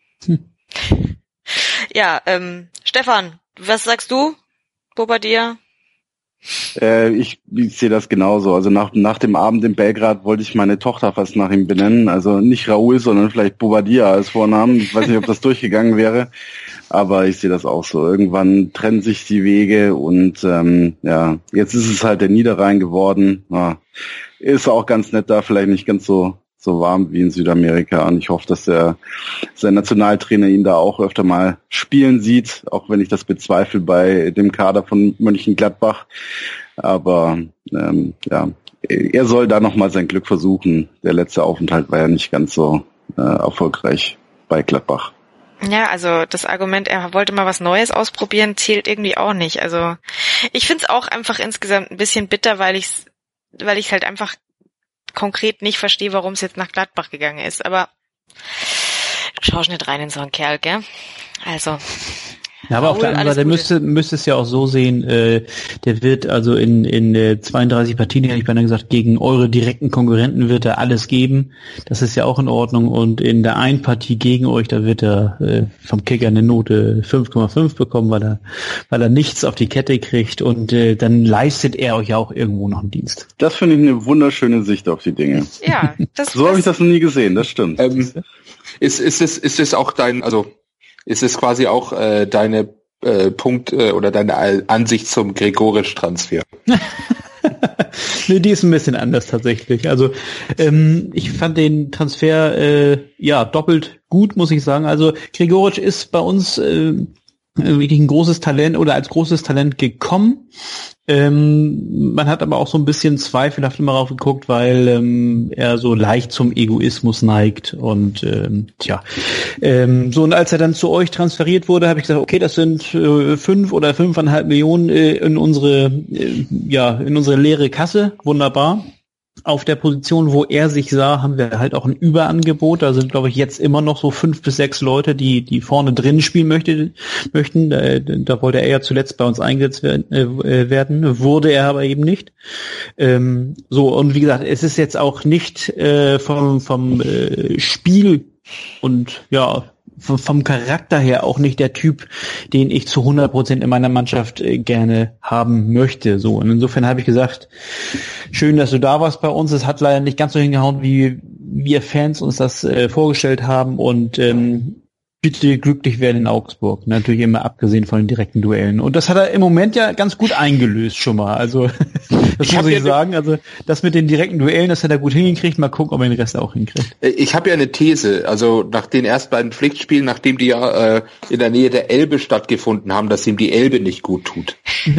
S4: Ja, Stefan, was sagst du? Bobadilla?
S6: Ich sehe das genauso. Also nach dem Abend in Belgrad wollte ich meine Tochter fast nach ihm benennen. Also nicht Raúl, sondern vielleicht Bobadilla als Vornamen. Ich weiß nicht, ob das durchgegangen wäre, aber ich sehe das auch so. Irgendwann trennen sich die Wege und jetzt ist es halt der Niederrhein geworden. Ja, ist auch ganz nett da, vielleicht nicht ganz so warm wie in Südamerika. Und ich hoffe, dass sein Nationaltrainer ihn da auch öfter mal spielen sieht, auch wenn ich das bezweifle bei dem Kader von Mönchengladbach. Aber er soll da nochmal sein Glück versuchen. Der letzte Aufenthalt war ja nicht ganz so erfolgreich bei Gladbach.
S4: Ja, also das Argument, er wollte mal was Neues ausprobieren, zählt irgendwie auch nicht. Also ich finde es auch einfach insgesamt ein bisschen bitter, weil ich halt einfach konkret nicht verstehe, warum es jetzt nach Gladbach gegangen ist. Aber schaust nicht rein in so einen Kerl, gell? Also.
S5: Ja, aber auf der anderen Seite müsste es ja auch so sehen, der wird also in 32 Partien, hätte ich beinahe gesagt, gegen eure direkten Konkurrenten wird er alles geben. Das ist ja auch in Ordnung. Und in der einen Partie gegen euch, da wird er vom Kicker eine Note 5,5 bekommen, weil er nichts auf die Kette kriegt. Und dann leistet er euch ja auch irgendwo noch einen Dienst.
S6: Das finde ich eine wunderschöne Sicht auf die Dinge.
S4: Ja,
S6: so habe ich das noch nie gesehen, das stimmt.
S7: Ist es auch ist es quasi auch deine Punkt oder deine Ansicht zum Gregoritsch-Transfer?
S5: Nee, die ist ein bisschen anders tatsächlich. Also ich fand den Transfer doppelt gut, muss ich sagen. Also Gregoritsch ist bei uns wirklich ein großes Talent oder als großes Talent gekommen. Man hat aber auch so ein bisschen zweifelhaft immer drauf geguckt, weil er so leicht zum Egoismus neigt und und als er dann zu euch transferiert wurde, habe ich gesagt, okay, das sind 5 oder 5,5 Millionen in unsere leere Kasse, wunderbar. Auf der Position, wo er sich sah, haben wir halt auch ein Überangebot. Da sind, glaube ich, jetzt immer noch so 5 bis 6 Leute, die vorne drin spielen möchten. Da wollte er ja zuletzt bei uns eingesetzt werden, wurde er aber eben nicht. Und wie gesagt, es ist jetzt auch nicht vom Spiel und vom Charakter her auch nicht der Typ, den ich zu 100% in meiner Mannschaft gerne haben möchte. So, und insofern habe ich gesagt, schön, dass du da warst bei uns. Es hat leider nicht ganz so hingehauen, wie wir Fans uns das vorgestellt haben. Und bitte glücklich werden in Augsburg. Natürlich immer abgesehen von den direkten Duellen. Und das hat er im Moment ja ganz gut eingelöst schon mal. Also Das muss ich sagen. Also das mit den direkten Duellen, das hat er gut hingekriegt. Mal gucken, ob er den Rest auch hinkriegt.
S7: Ich habe ja eine These, also nach den ersten beiden Pflichtspielen, nachdem die ja in der Nähe der Elbe stattgefunden haben, dass ihm die Elbe nicht gut tut.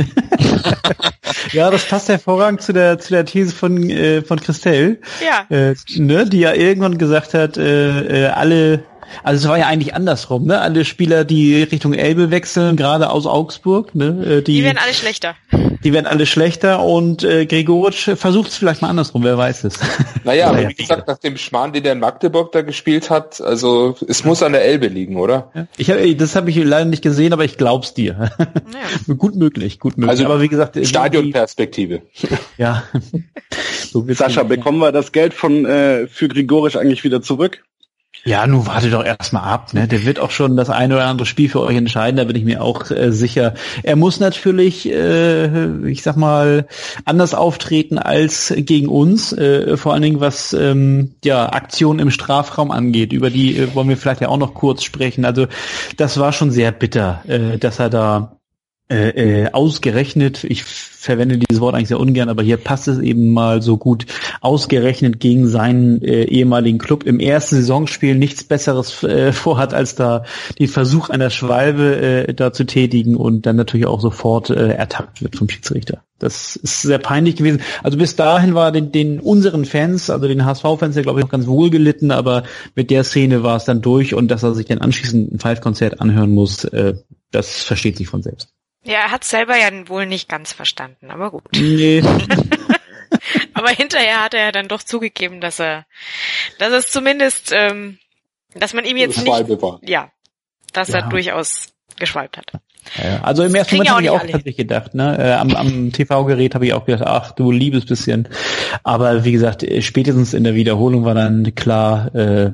S5: Ja, das passt hervorragend zu der These von Christelle.
S4: Ja.
S5: Die ja irgendwann gesagt hat, also es war ja eigentlich andersrum, ne? Alle Spieler, die Richtung Elbe wechseln, gerade aus Augsburg, ne? Die werden alle schlechter. Die werden alle schlechter und Gregoritsch versucht es vielleicht mal andersrum, wer weiß es.
S7: Naja, aber wie gesagt, nach dem Schmarrn, den der in Magdeburg da gespielt hat, also es muss an der Elbe liegen, oder?
S5: Ja. Das habe ich leider nicht gesehen, aber ich glaub's dir. Ja. Gut möglich. Also,
S7: aber wie gesagt, Stadionperspektive.
S5: Ja.
S6: So Sascha, bekommen wir das Geld für Gregoritsch eigentlich wieder zurück?
S5: Ja, nun warte doch erstmal ab, ne? Der wird auch schon das eine oder andere Spiel für euch entscheiden, da bin ich mir auch sicher. Er muss natürlich, ich sag mal, anders auftreten als gegen uns, vor allen Dingen was Aktionen im Strafraum angeht. Über die wollen wir vielleicht ja auch noch kurz sprechen. Also das war schon sehr bitter, dass er da ausgerechnet, ich verwende dieses Wort eigentlich sehr ungern, aber hier passt es eben mal so gut, ausgerechnet gegen seinen ehemaligen Club im ersten Saisonspiel nichts Besseres vorhat, als da den Versuch einer Schwalbe da zu tätigen und dann natürlich auch sofort ertappt wird vom Schiedsrichter. Das ist sehr peinlich gewesen. Also bis dahin war den unseren Fans, also den HSV-Fans, ja glaube ich noch ganz wohl gelitten, aber mit der Szene war es dann durch und dass er sich dann anschließend ein Five-Konzert anhören muss, das versteht sich von selbst.
S4: Ja, er hat selber ja wohl nicht ganz verstanden, aber gut.
S5: Nee.
S4: Aber hinterher hat er ja dann doch zugegeben, dass es zumindest, dass man ihm jetzt nicht, dass er durchaus geschwalbt hat.
S5: Ja, also im ersten Moment habe ich auch tatsächlich gedacht, ne, am TV-Gerät habe ich auch gedacht, ach du liebes bisschen. Aber wie gesagt, spätestens in der Wiederholung war dann klar,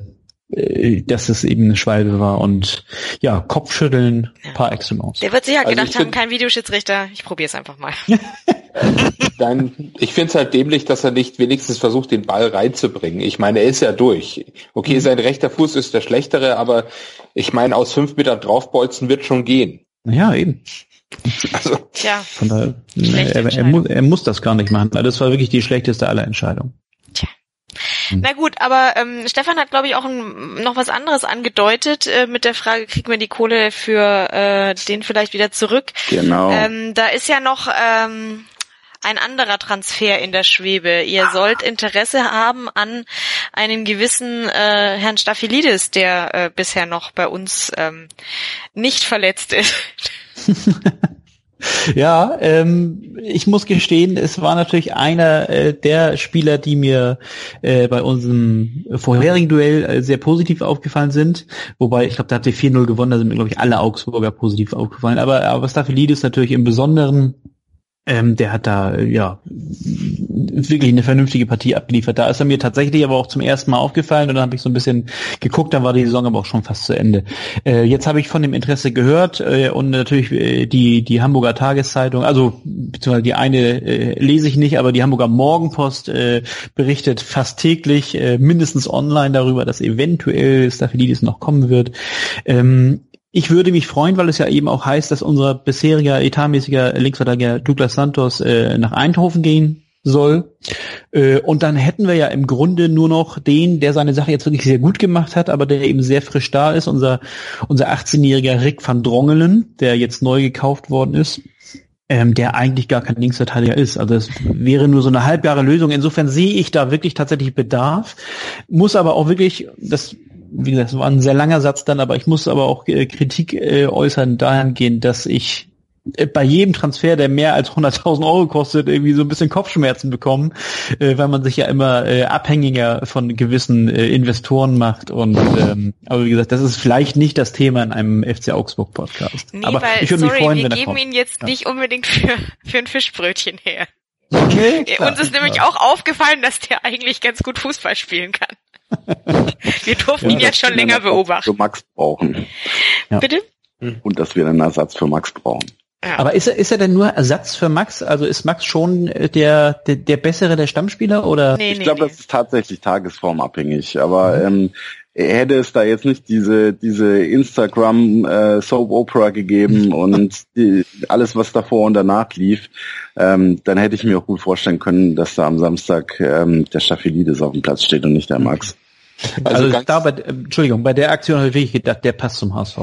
S5: dass es eben eine Schwalbe war und ja, Kopfschütteln par excellence.
S4: Der wird sich halt gedacht haben, kein Videoschiedsrichter, ich probiere es einfach mal.
S7: Ich finde es halt dämlich, dass er nicht wenigstens versucht, den Ball reinzubringen. Ich meine, er ist ja durch. Okay, sein rechter Fuß ist der schlechtere, aber ich meine, aus 5 Metern draufbolzen wird schon gehen.
S5: Ja, eben.
S7: Also,
S4: tja.
S5: Von daher, er muss das gar nicht machen, weil das war wirklich die schlechteste aller Entscheidungen.
S4: Tja. Na gut, aber Stefan hat, glaube ich, auch noch was anderes angedeutet mit der Frage, kriegen wir die Kohle für den vielleicht wieder zurück?
S6: Genau.
S4: Da ist ja noch ein anderer Transfer in der Schwebe. Ihr sollt Interesse haben an einem gewissen Herrn Staphylidis, der bisher noch bei uns nicht verletzt ist.
S5: Ja, ich muss gestehen, es war natürlich einer der Spieler, die mir bei unserem vorherigen Duell sehr positiv aufgefallen sind. Wobei, ich glaube, da habt ihr 4-0 gewonnen, da sind mir, glaube ich, alle Augsburger positiv aufgefallen. Aber Staphylidis natürlich im Besonderen, der hat da wirklich eine vernünftige Partie abgeliefert. Da ist er mir tatsächlich aber auch zum ersten Mal aufgefallen und dann habe ich so ein bisschen geguckt, dann war die Saison aber auch schon fast zu Ende. Jetzt habe ich von dem Interesse gehört und natürlich die Hamburger Tageszeitung, also beziehungsweise die eine lese ich nicht, aber die Hamburger Morgenpost berichtet fast täglich, mindestens online darüber, dass eventuell Staphylidis noch kommen wird. Ich würde mich freuen, weil es ja eben auch heißt, dass unser bisheriger etatmäßiger Linksverteidiger Douglas Santos nach Eindhoven gehen soll. Und dann hätten wir ja im Grunde nur noch den, der seine Sache jetzt wirklich sehr gut gemacht hat, aber der eben sehr frisch da ist, unser 18-jähriger Rick van Drongelen, der jetzt neu gekauft worden ist. Der eigentlich gar kein Linksverteidiger ist. Also es wäre nur so eine halbgare Lösung. Insofern sehe ich da wirklich tatsächlich Bedarf. Muss aber auch wirklich, wie gesagt, das war ein sehr langer Satz dann, aber ich muss aber auch Kritik äußern dahingehend, dass ich bei jedem Transfer, der mehr als 100.000 Euro kostet, irgendwie so ein bisschen Kopfschmerzen bekomme, weil man sich ja immer abhängiger von gewissen Investoren macht. Und aber wie gesagt, das ist vielleicht nicht das Thema in einem FC Augsburg Podcast.
S4: Nee,
S5: aber
S4: weil,
S5: ich würde mich freuen, wenn er kommt.
S4: Wir geben ihn jetzt nicht unbedingt für ein Fischbrötchen her.
S5: Okay, klar,
S4: uns ist nämlich auch aufgefallen, dass der eigentlich ganz gut Fußball spielen kann. Wir durften ihn jetzt schon länger beobachten.
S6: Für Max brauchen.
S5: Ja.
S4: Bitte?
S6: Und dass wir einen Ersatz für Max brauchen.
S4: Ja.
S5: Aber ist er denn nur Ersatz für Max? Also ist Max schon der bessere der Stammspieler oder?
S6: Ich glaube, das ist tatsächlich tagesformabhängig. Aber er hätte es da jetzt nicht diese Instagram Soap Opera gegeben und alles, was davor und danach lief, dann hätte ich mir auch gut vorstellen können, dass da am Samstag der Staphylides auf dem Platz steht und nicht der Max.
S5: Also Entschuldigung, bei der Aktion habe ich wirklich gedacht, der passt zum HSV.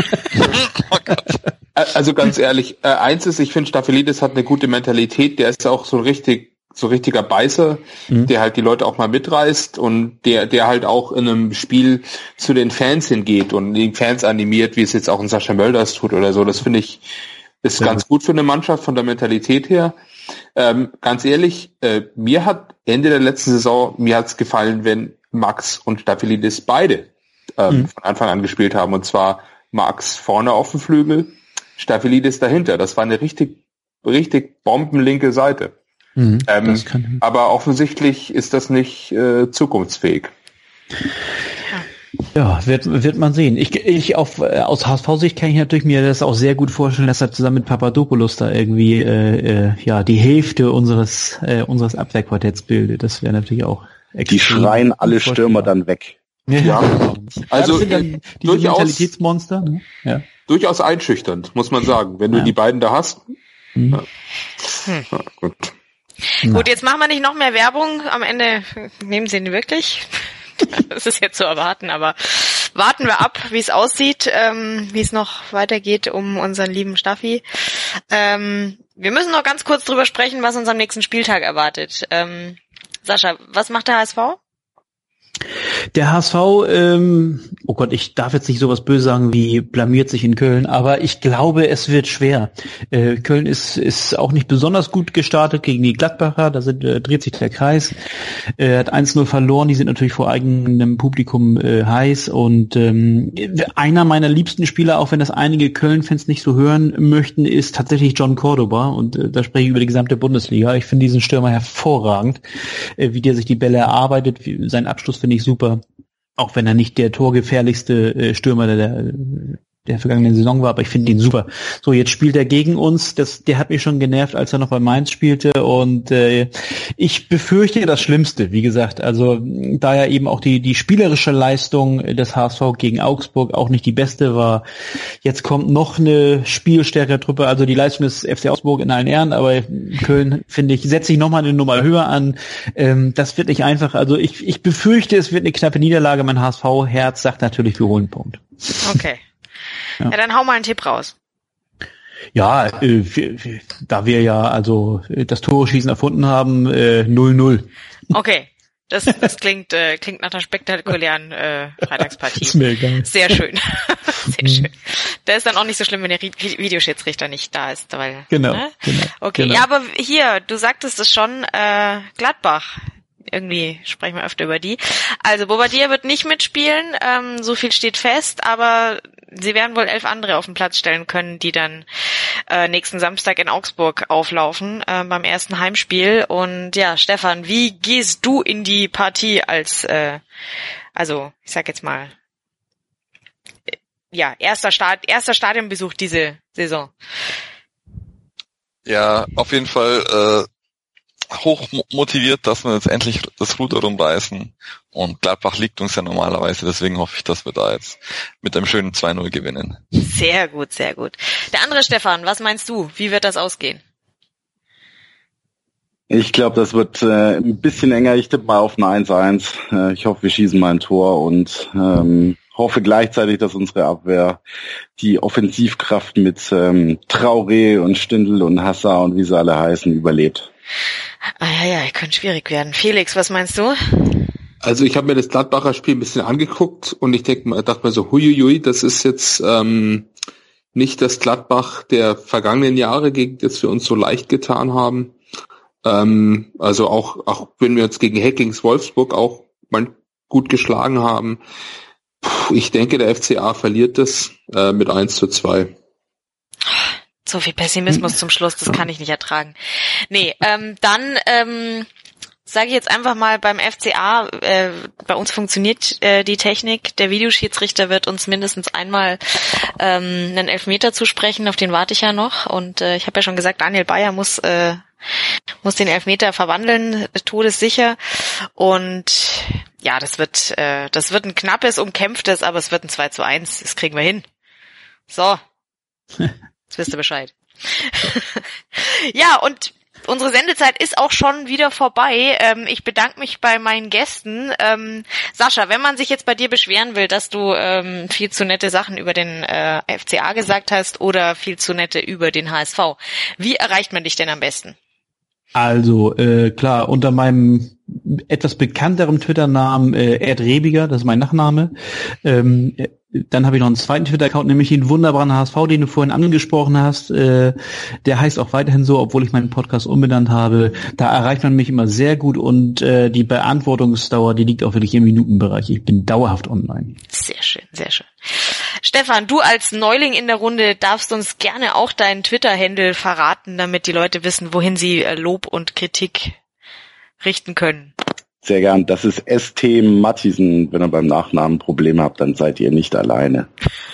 S7: Also ganz ehrlich, eins ist, ich finde, Staphylides hat eine gute Mentalität, der ist auch so richtiger Beißer, der halt die Leute auch mal mitreißt und der halt auch in einem Spiel zu den Fans hingeht und die Fans animiert, wie es jetzt auch ein Sascha Mölders tut oder so. Das finde ich, ist ganz gut für eine Mannschaft von der Mentalität her. Ganz ehrlich, mir hat Ende der letzten Saison, mir hat's gefallen, wenn Max und Staphylides beide von Anfang an gespielt haben. Und zwar Max vorne auf dem Flügel, Staphylides dahinter. Das war eine richtig bombenlinke Seite. Aber offensichtlich ist das nicht zukunftsfähig.
S5: Ja, wird man sehen. Aus HSV-Sicht kann ich natürlich mir das auch sehr gut vorstellen, dass er zusammen mit Papadopoulos da irgendwie die Hälfte unseres Abwehrquartetts bildet. Das wäre natürlich auch extrem.
S6: Die schreien alle Stürmer dann weg.
S5: Ja.
S7: Also
S5: das sind dann diese Mentalitätsmonster. Ne? Ja.
S7: Durchaus einschüchternd, muss man sagen, wenn du die beiden da hast. Ja, gut.
S4: Gut, jetzt machen wir nicht noch mehr Werbung. Am Ende nehmen sie ihn wirklich. Das ist jetzt zu erwarten, aber warten wir ab, wie es aussieht, wie es noch weitergeht um unseren lieben Staffi. Wir müssen noch ganz kurz drüber sprechen, was uns am nächsten Spieltag erwartet. Sascha, was macht der HSV?
S5: Der HSV, oh Gott, ich darf jetzt nicht sowas böse sagen wie blamiert sich in Köln, aber ich glaube, es wird schwer. Köln ist auch nicht besonders gut gestartet gegen die Gladbacher, da dreht sich der Kreis. Hat 1-0 verloren, die sind natürlich vor eigenem Publikum heiß und einer meiner liebsten Spieler, auch wenn das einige Köln-Fans nicht so hören möchten, ist tatsächlich John Cordoba und da spreche ich über die gesamte Bundesliga. Ich finde diesen Stürmer hervorragend, wie der sich die Bälle erarbeitet, sein Abschluss finde ich super, auch wenn er nicht der torgefährlichste Stürmer der vergangenen Saison war, aber ich finde ihn super. So, jetzt spielt er gegen uns, der hat mich schon genervt, als er noch bei Mainz spielte und ich befürchte das Schlimmste, wie gesagt, also da ja eben auch die spielerische Leistung des HSV gegen Augsburg auch nicht die beste war, jetzt kommt noch eine spielstärkere Truppe, also die Leistung des FC Augsburg in allen Ehren, aber Köln, finde ich, setze ich nochmal eine Nummer höher an, das wird nicht einfach, also ich befürchte, es wird eine knappe Niederlage, mein HSV-Herz sagt natürlich, wir holen einen Punkt.
S4: Okay. Ja, dann hau mal einen Tipp raus.
S5: Ja, da wir ja also das Tore-Schießen erfunden haben, 0-0.
S4: Okay, das klingt nach einer spektakulären Freitagspartie.
S5: Ist mir egal.
S4: Sehr schön. Sehr schön. Da ist dann auch nicht so schlimm, wenn der Videoschiedsrichter nicht da ist. Weil,
S5: genau,
S4: ne?
S5: Genau.
S4: Okay,
S5: genau.
S4: Ja, aber hier, du sagtest es schon, Gladbach. Irgendwie sprechen wir öfter über die. Also Bobadilla wird nicht mitspielen, so viel steht fest, aber sie werden wohl 11 andere auf den Platz stellen können, die dann nächsten Samstag in Augsburg auflaufen beim ersten Heimspiel. Und ja, Stefan, wie gehst du in die Partie als, also ich sag jetzt mal, ja, erster Stadionbesuch diese Saison?
S8: Ja, auf jeden Fall hoch motiviert, dass wir jetzt endlich das Ruder rumreißen. Und Gladbach liegt uns ja normalerweise, deswegen hoffe ich, dass wir da jetzt mit einem schönen 2-0 gewinnen.
S4: Sehr gut, sehr gut. Der andere Stefan, was meinst du? Wie wird das ausgehen?
S6: Ich glaube, das wird ein bisschen enger. Ich tippe mal auf ein 1-1. Ich hoffe, wir schießen mal ein Tor und hoffe gleichzeitig, dass unsere Abwehr die Offensivkraft mit Traoré und Stindl und Hassa und wie sie alle heißen überlebt.
S4: Ja, könnte schwierig werden. Felix, was meinst du?
S7: Also ich habe mir das Gladbacher Spiel ein bisschen angeguckt und ich dachte mir so, huiuiui, das ist jetzt nicht das Gladbach der vergangenen Jahre, gegen das wir uns so leicht getan haben. Also auch wenn wir uns gegen Häcklings Wolfsburg auch mal gut geschlagen haben. Ich denke, der FCA verliert das mit 1-2.
S4: So viel Pessimismus zum Schluss, das kann ich nicht ertragen. Nee, dann sage ich jetzt einfach mal beim FCA, bei uns funktioniert die Technik. Der Videoschiedsrichter wird uns mindestens einmal einen Elfmeter zusprechen, auf den warte ich ja noch. Und ich habe ja schon gesagt, Daniel Bayer muss den Elfmeter verwandeln, todessicher. Und ja, das wird ein knappes, umkämpftes, aber es wird ein 2:1. Das kriegen wir hin. So, jetzt wisst ihr Bescheid. Ja, und unsere Sendezeit ist auch schon wieder vorbei. Ich bedanke mich bei meinen Gästen. Sascha, wenn man sich jetzt bei dir beschweren will, dass du viel zu nette Sachen über den FCA gesagt hast oder viel zu nette über den HSV, wie erreicht man dich denn am besten?
S5: Also, klar, unter meinem etwas bekannteren Twitter-Namen Erd Rebiger, das ist mein Nachname. Dann habe ich noch einen zweiten Twitter-Account, nämlich den wunderbaren HSV, den du vorhin angesprochen hast. Der heißt auch weiterhin so, obwohl ich meinen Podcast umbenannt habe. Da erreicht man mich immer sehr gut und die Beantwortungsdauer, die liegt auch wirklich im Minutenbereich. Ich bin dauerhaft online.
S4: Sehr schön, sehr schön. Stefan, du als Neuling in der Runde darfst uns gerne auch deinen Twitter-Handle verraten, damit die Leute wissen, wohin sie Lob und Kritik richten können.
S6: Sehr gern. Das ist ST Matthiesen. Wenn ihr beim Nachnamen Probleme habt, dann seid ihr nicht alleine.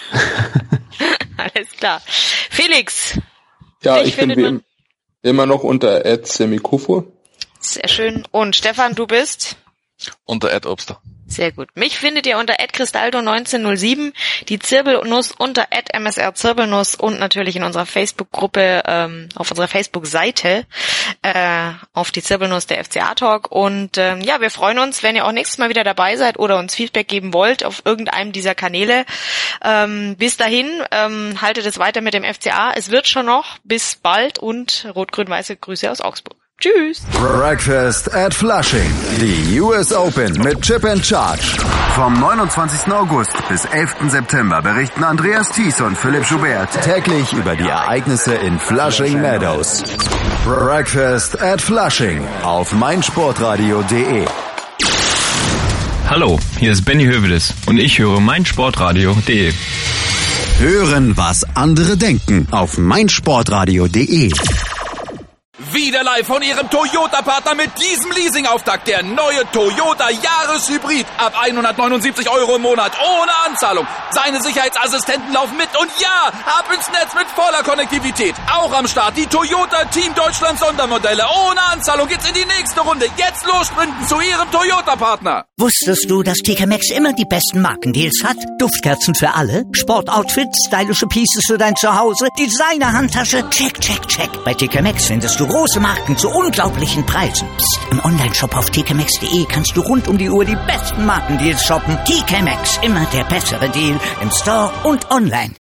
S4: Alles klar. Felix.
S7: Ja, ich bin immer noch unter @semikufo.
S4: Sehr schön. Und Stefan, du bist?
S8: Unter @obster.
S4: Sehr gut. Mich findet ihr unter @cristaldo1907, die Zirbelnuss unter @msrzirbelnuss und natürlich in unserer Facebook-Gruppe, auf unserer Facebook-Seite, auf die Zirbelnuss der FCA Talk. Und ja, wir freuen uns, wenn ihr auch nächstes Mal wieder dabei seid oder uns Feedback geben wollt auf irgendeinem dieser Kanäle. Bis dahin, haltet es weiter mit dem FCA. Es wird schon noch. Bis bald und rot-grün-weiße Grüße aus Augsburg. Tschüss.
S3: Breakfast at Flushing. Die US Open mit Chip and Charge. Vom 29. August bis 11. September berichten Andreas Thies und Philipp Joubert täglich über die Ereignisse in Flushing Meadows. Breakfast at Flushing auf meinsportradio.de.
S9: Hallo, hier ist Benny Hövedes und ich höre meinsportradio.de.
S3: Hören, was andere denken auf meinsportradio.de.
S2: Wieder live von Ihrem Toyota-Partner mit diesem Leasing-Auftakt. Der neue Toyota Jahreshybrid. Ab 179 € im Monat. Ohne Anzahlung. Seine Sicherheitsassistenten laufen mit. Und ja, ab ins Netz mit voller Konnektivität. Auch am Start die Toyota Team Deutschland Sondermodelle. Ohne Anzahlung geht's in die nächste Runde. Jetzt los sprinten zu Ihrem Toyota-Partner.
S1: Wusstest du, dass TK Maxx immer die besten Markendeals hat? Duftkerzen für alle, Sportoutfits, stylische Pieces für dein Zuhause, Designer-Handtasche, check, check, check. Bei TK Maxx findest du große Marken zu unglaublichen Preisen. Psst. Im Onlineshop auf tkmaxx.de kannst du rund um die Uhr die besten Markendeals shoppen. TK Maxx, immer der bessere Deal im Store und online.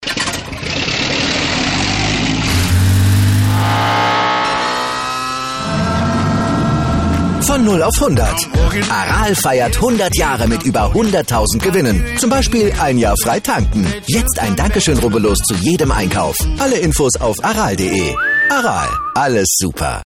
S10: Von 0 auf 100. Aral feiert 100 Jahre mit über 100.000 Gewinnen. Zum Beispiel ein Jahr frei tanken. Jetzt ein Dankeschön, rubbellos zu jedem Einkauf. Alle Infos auf aral.de. Aral, alles super.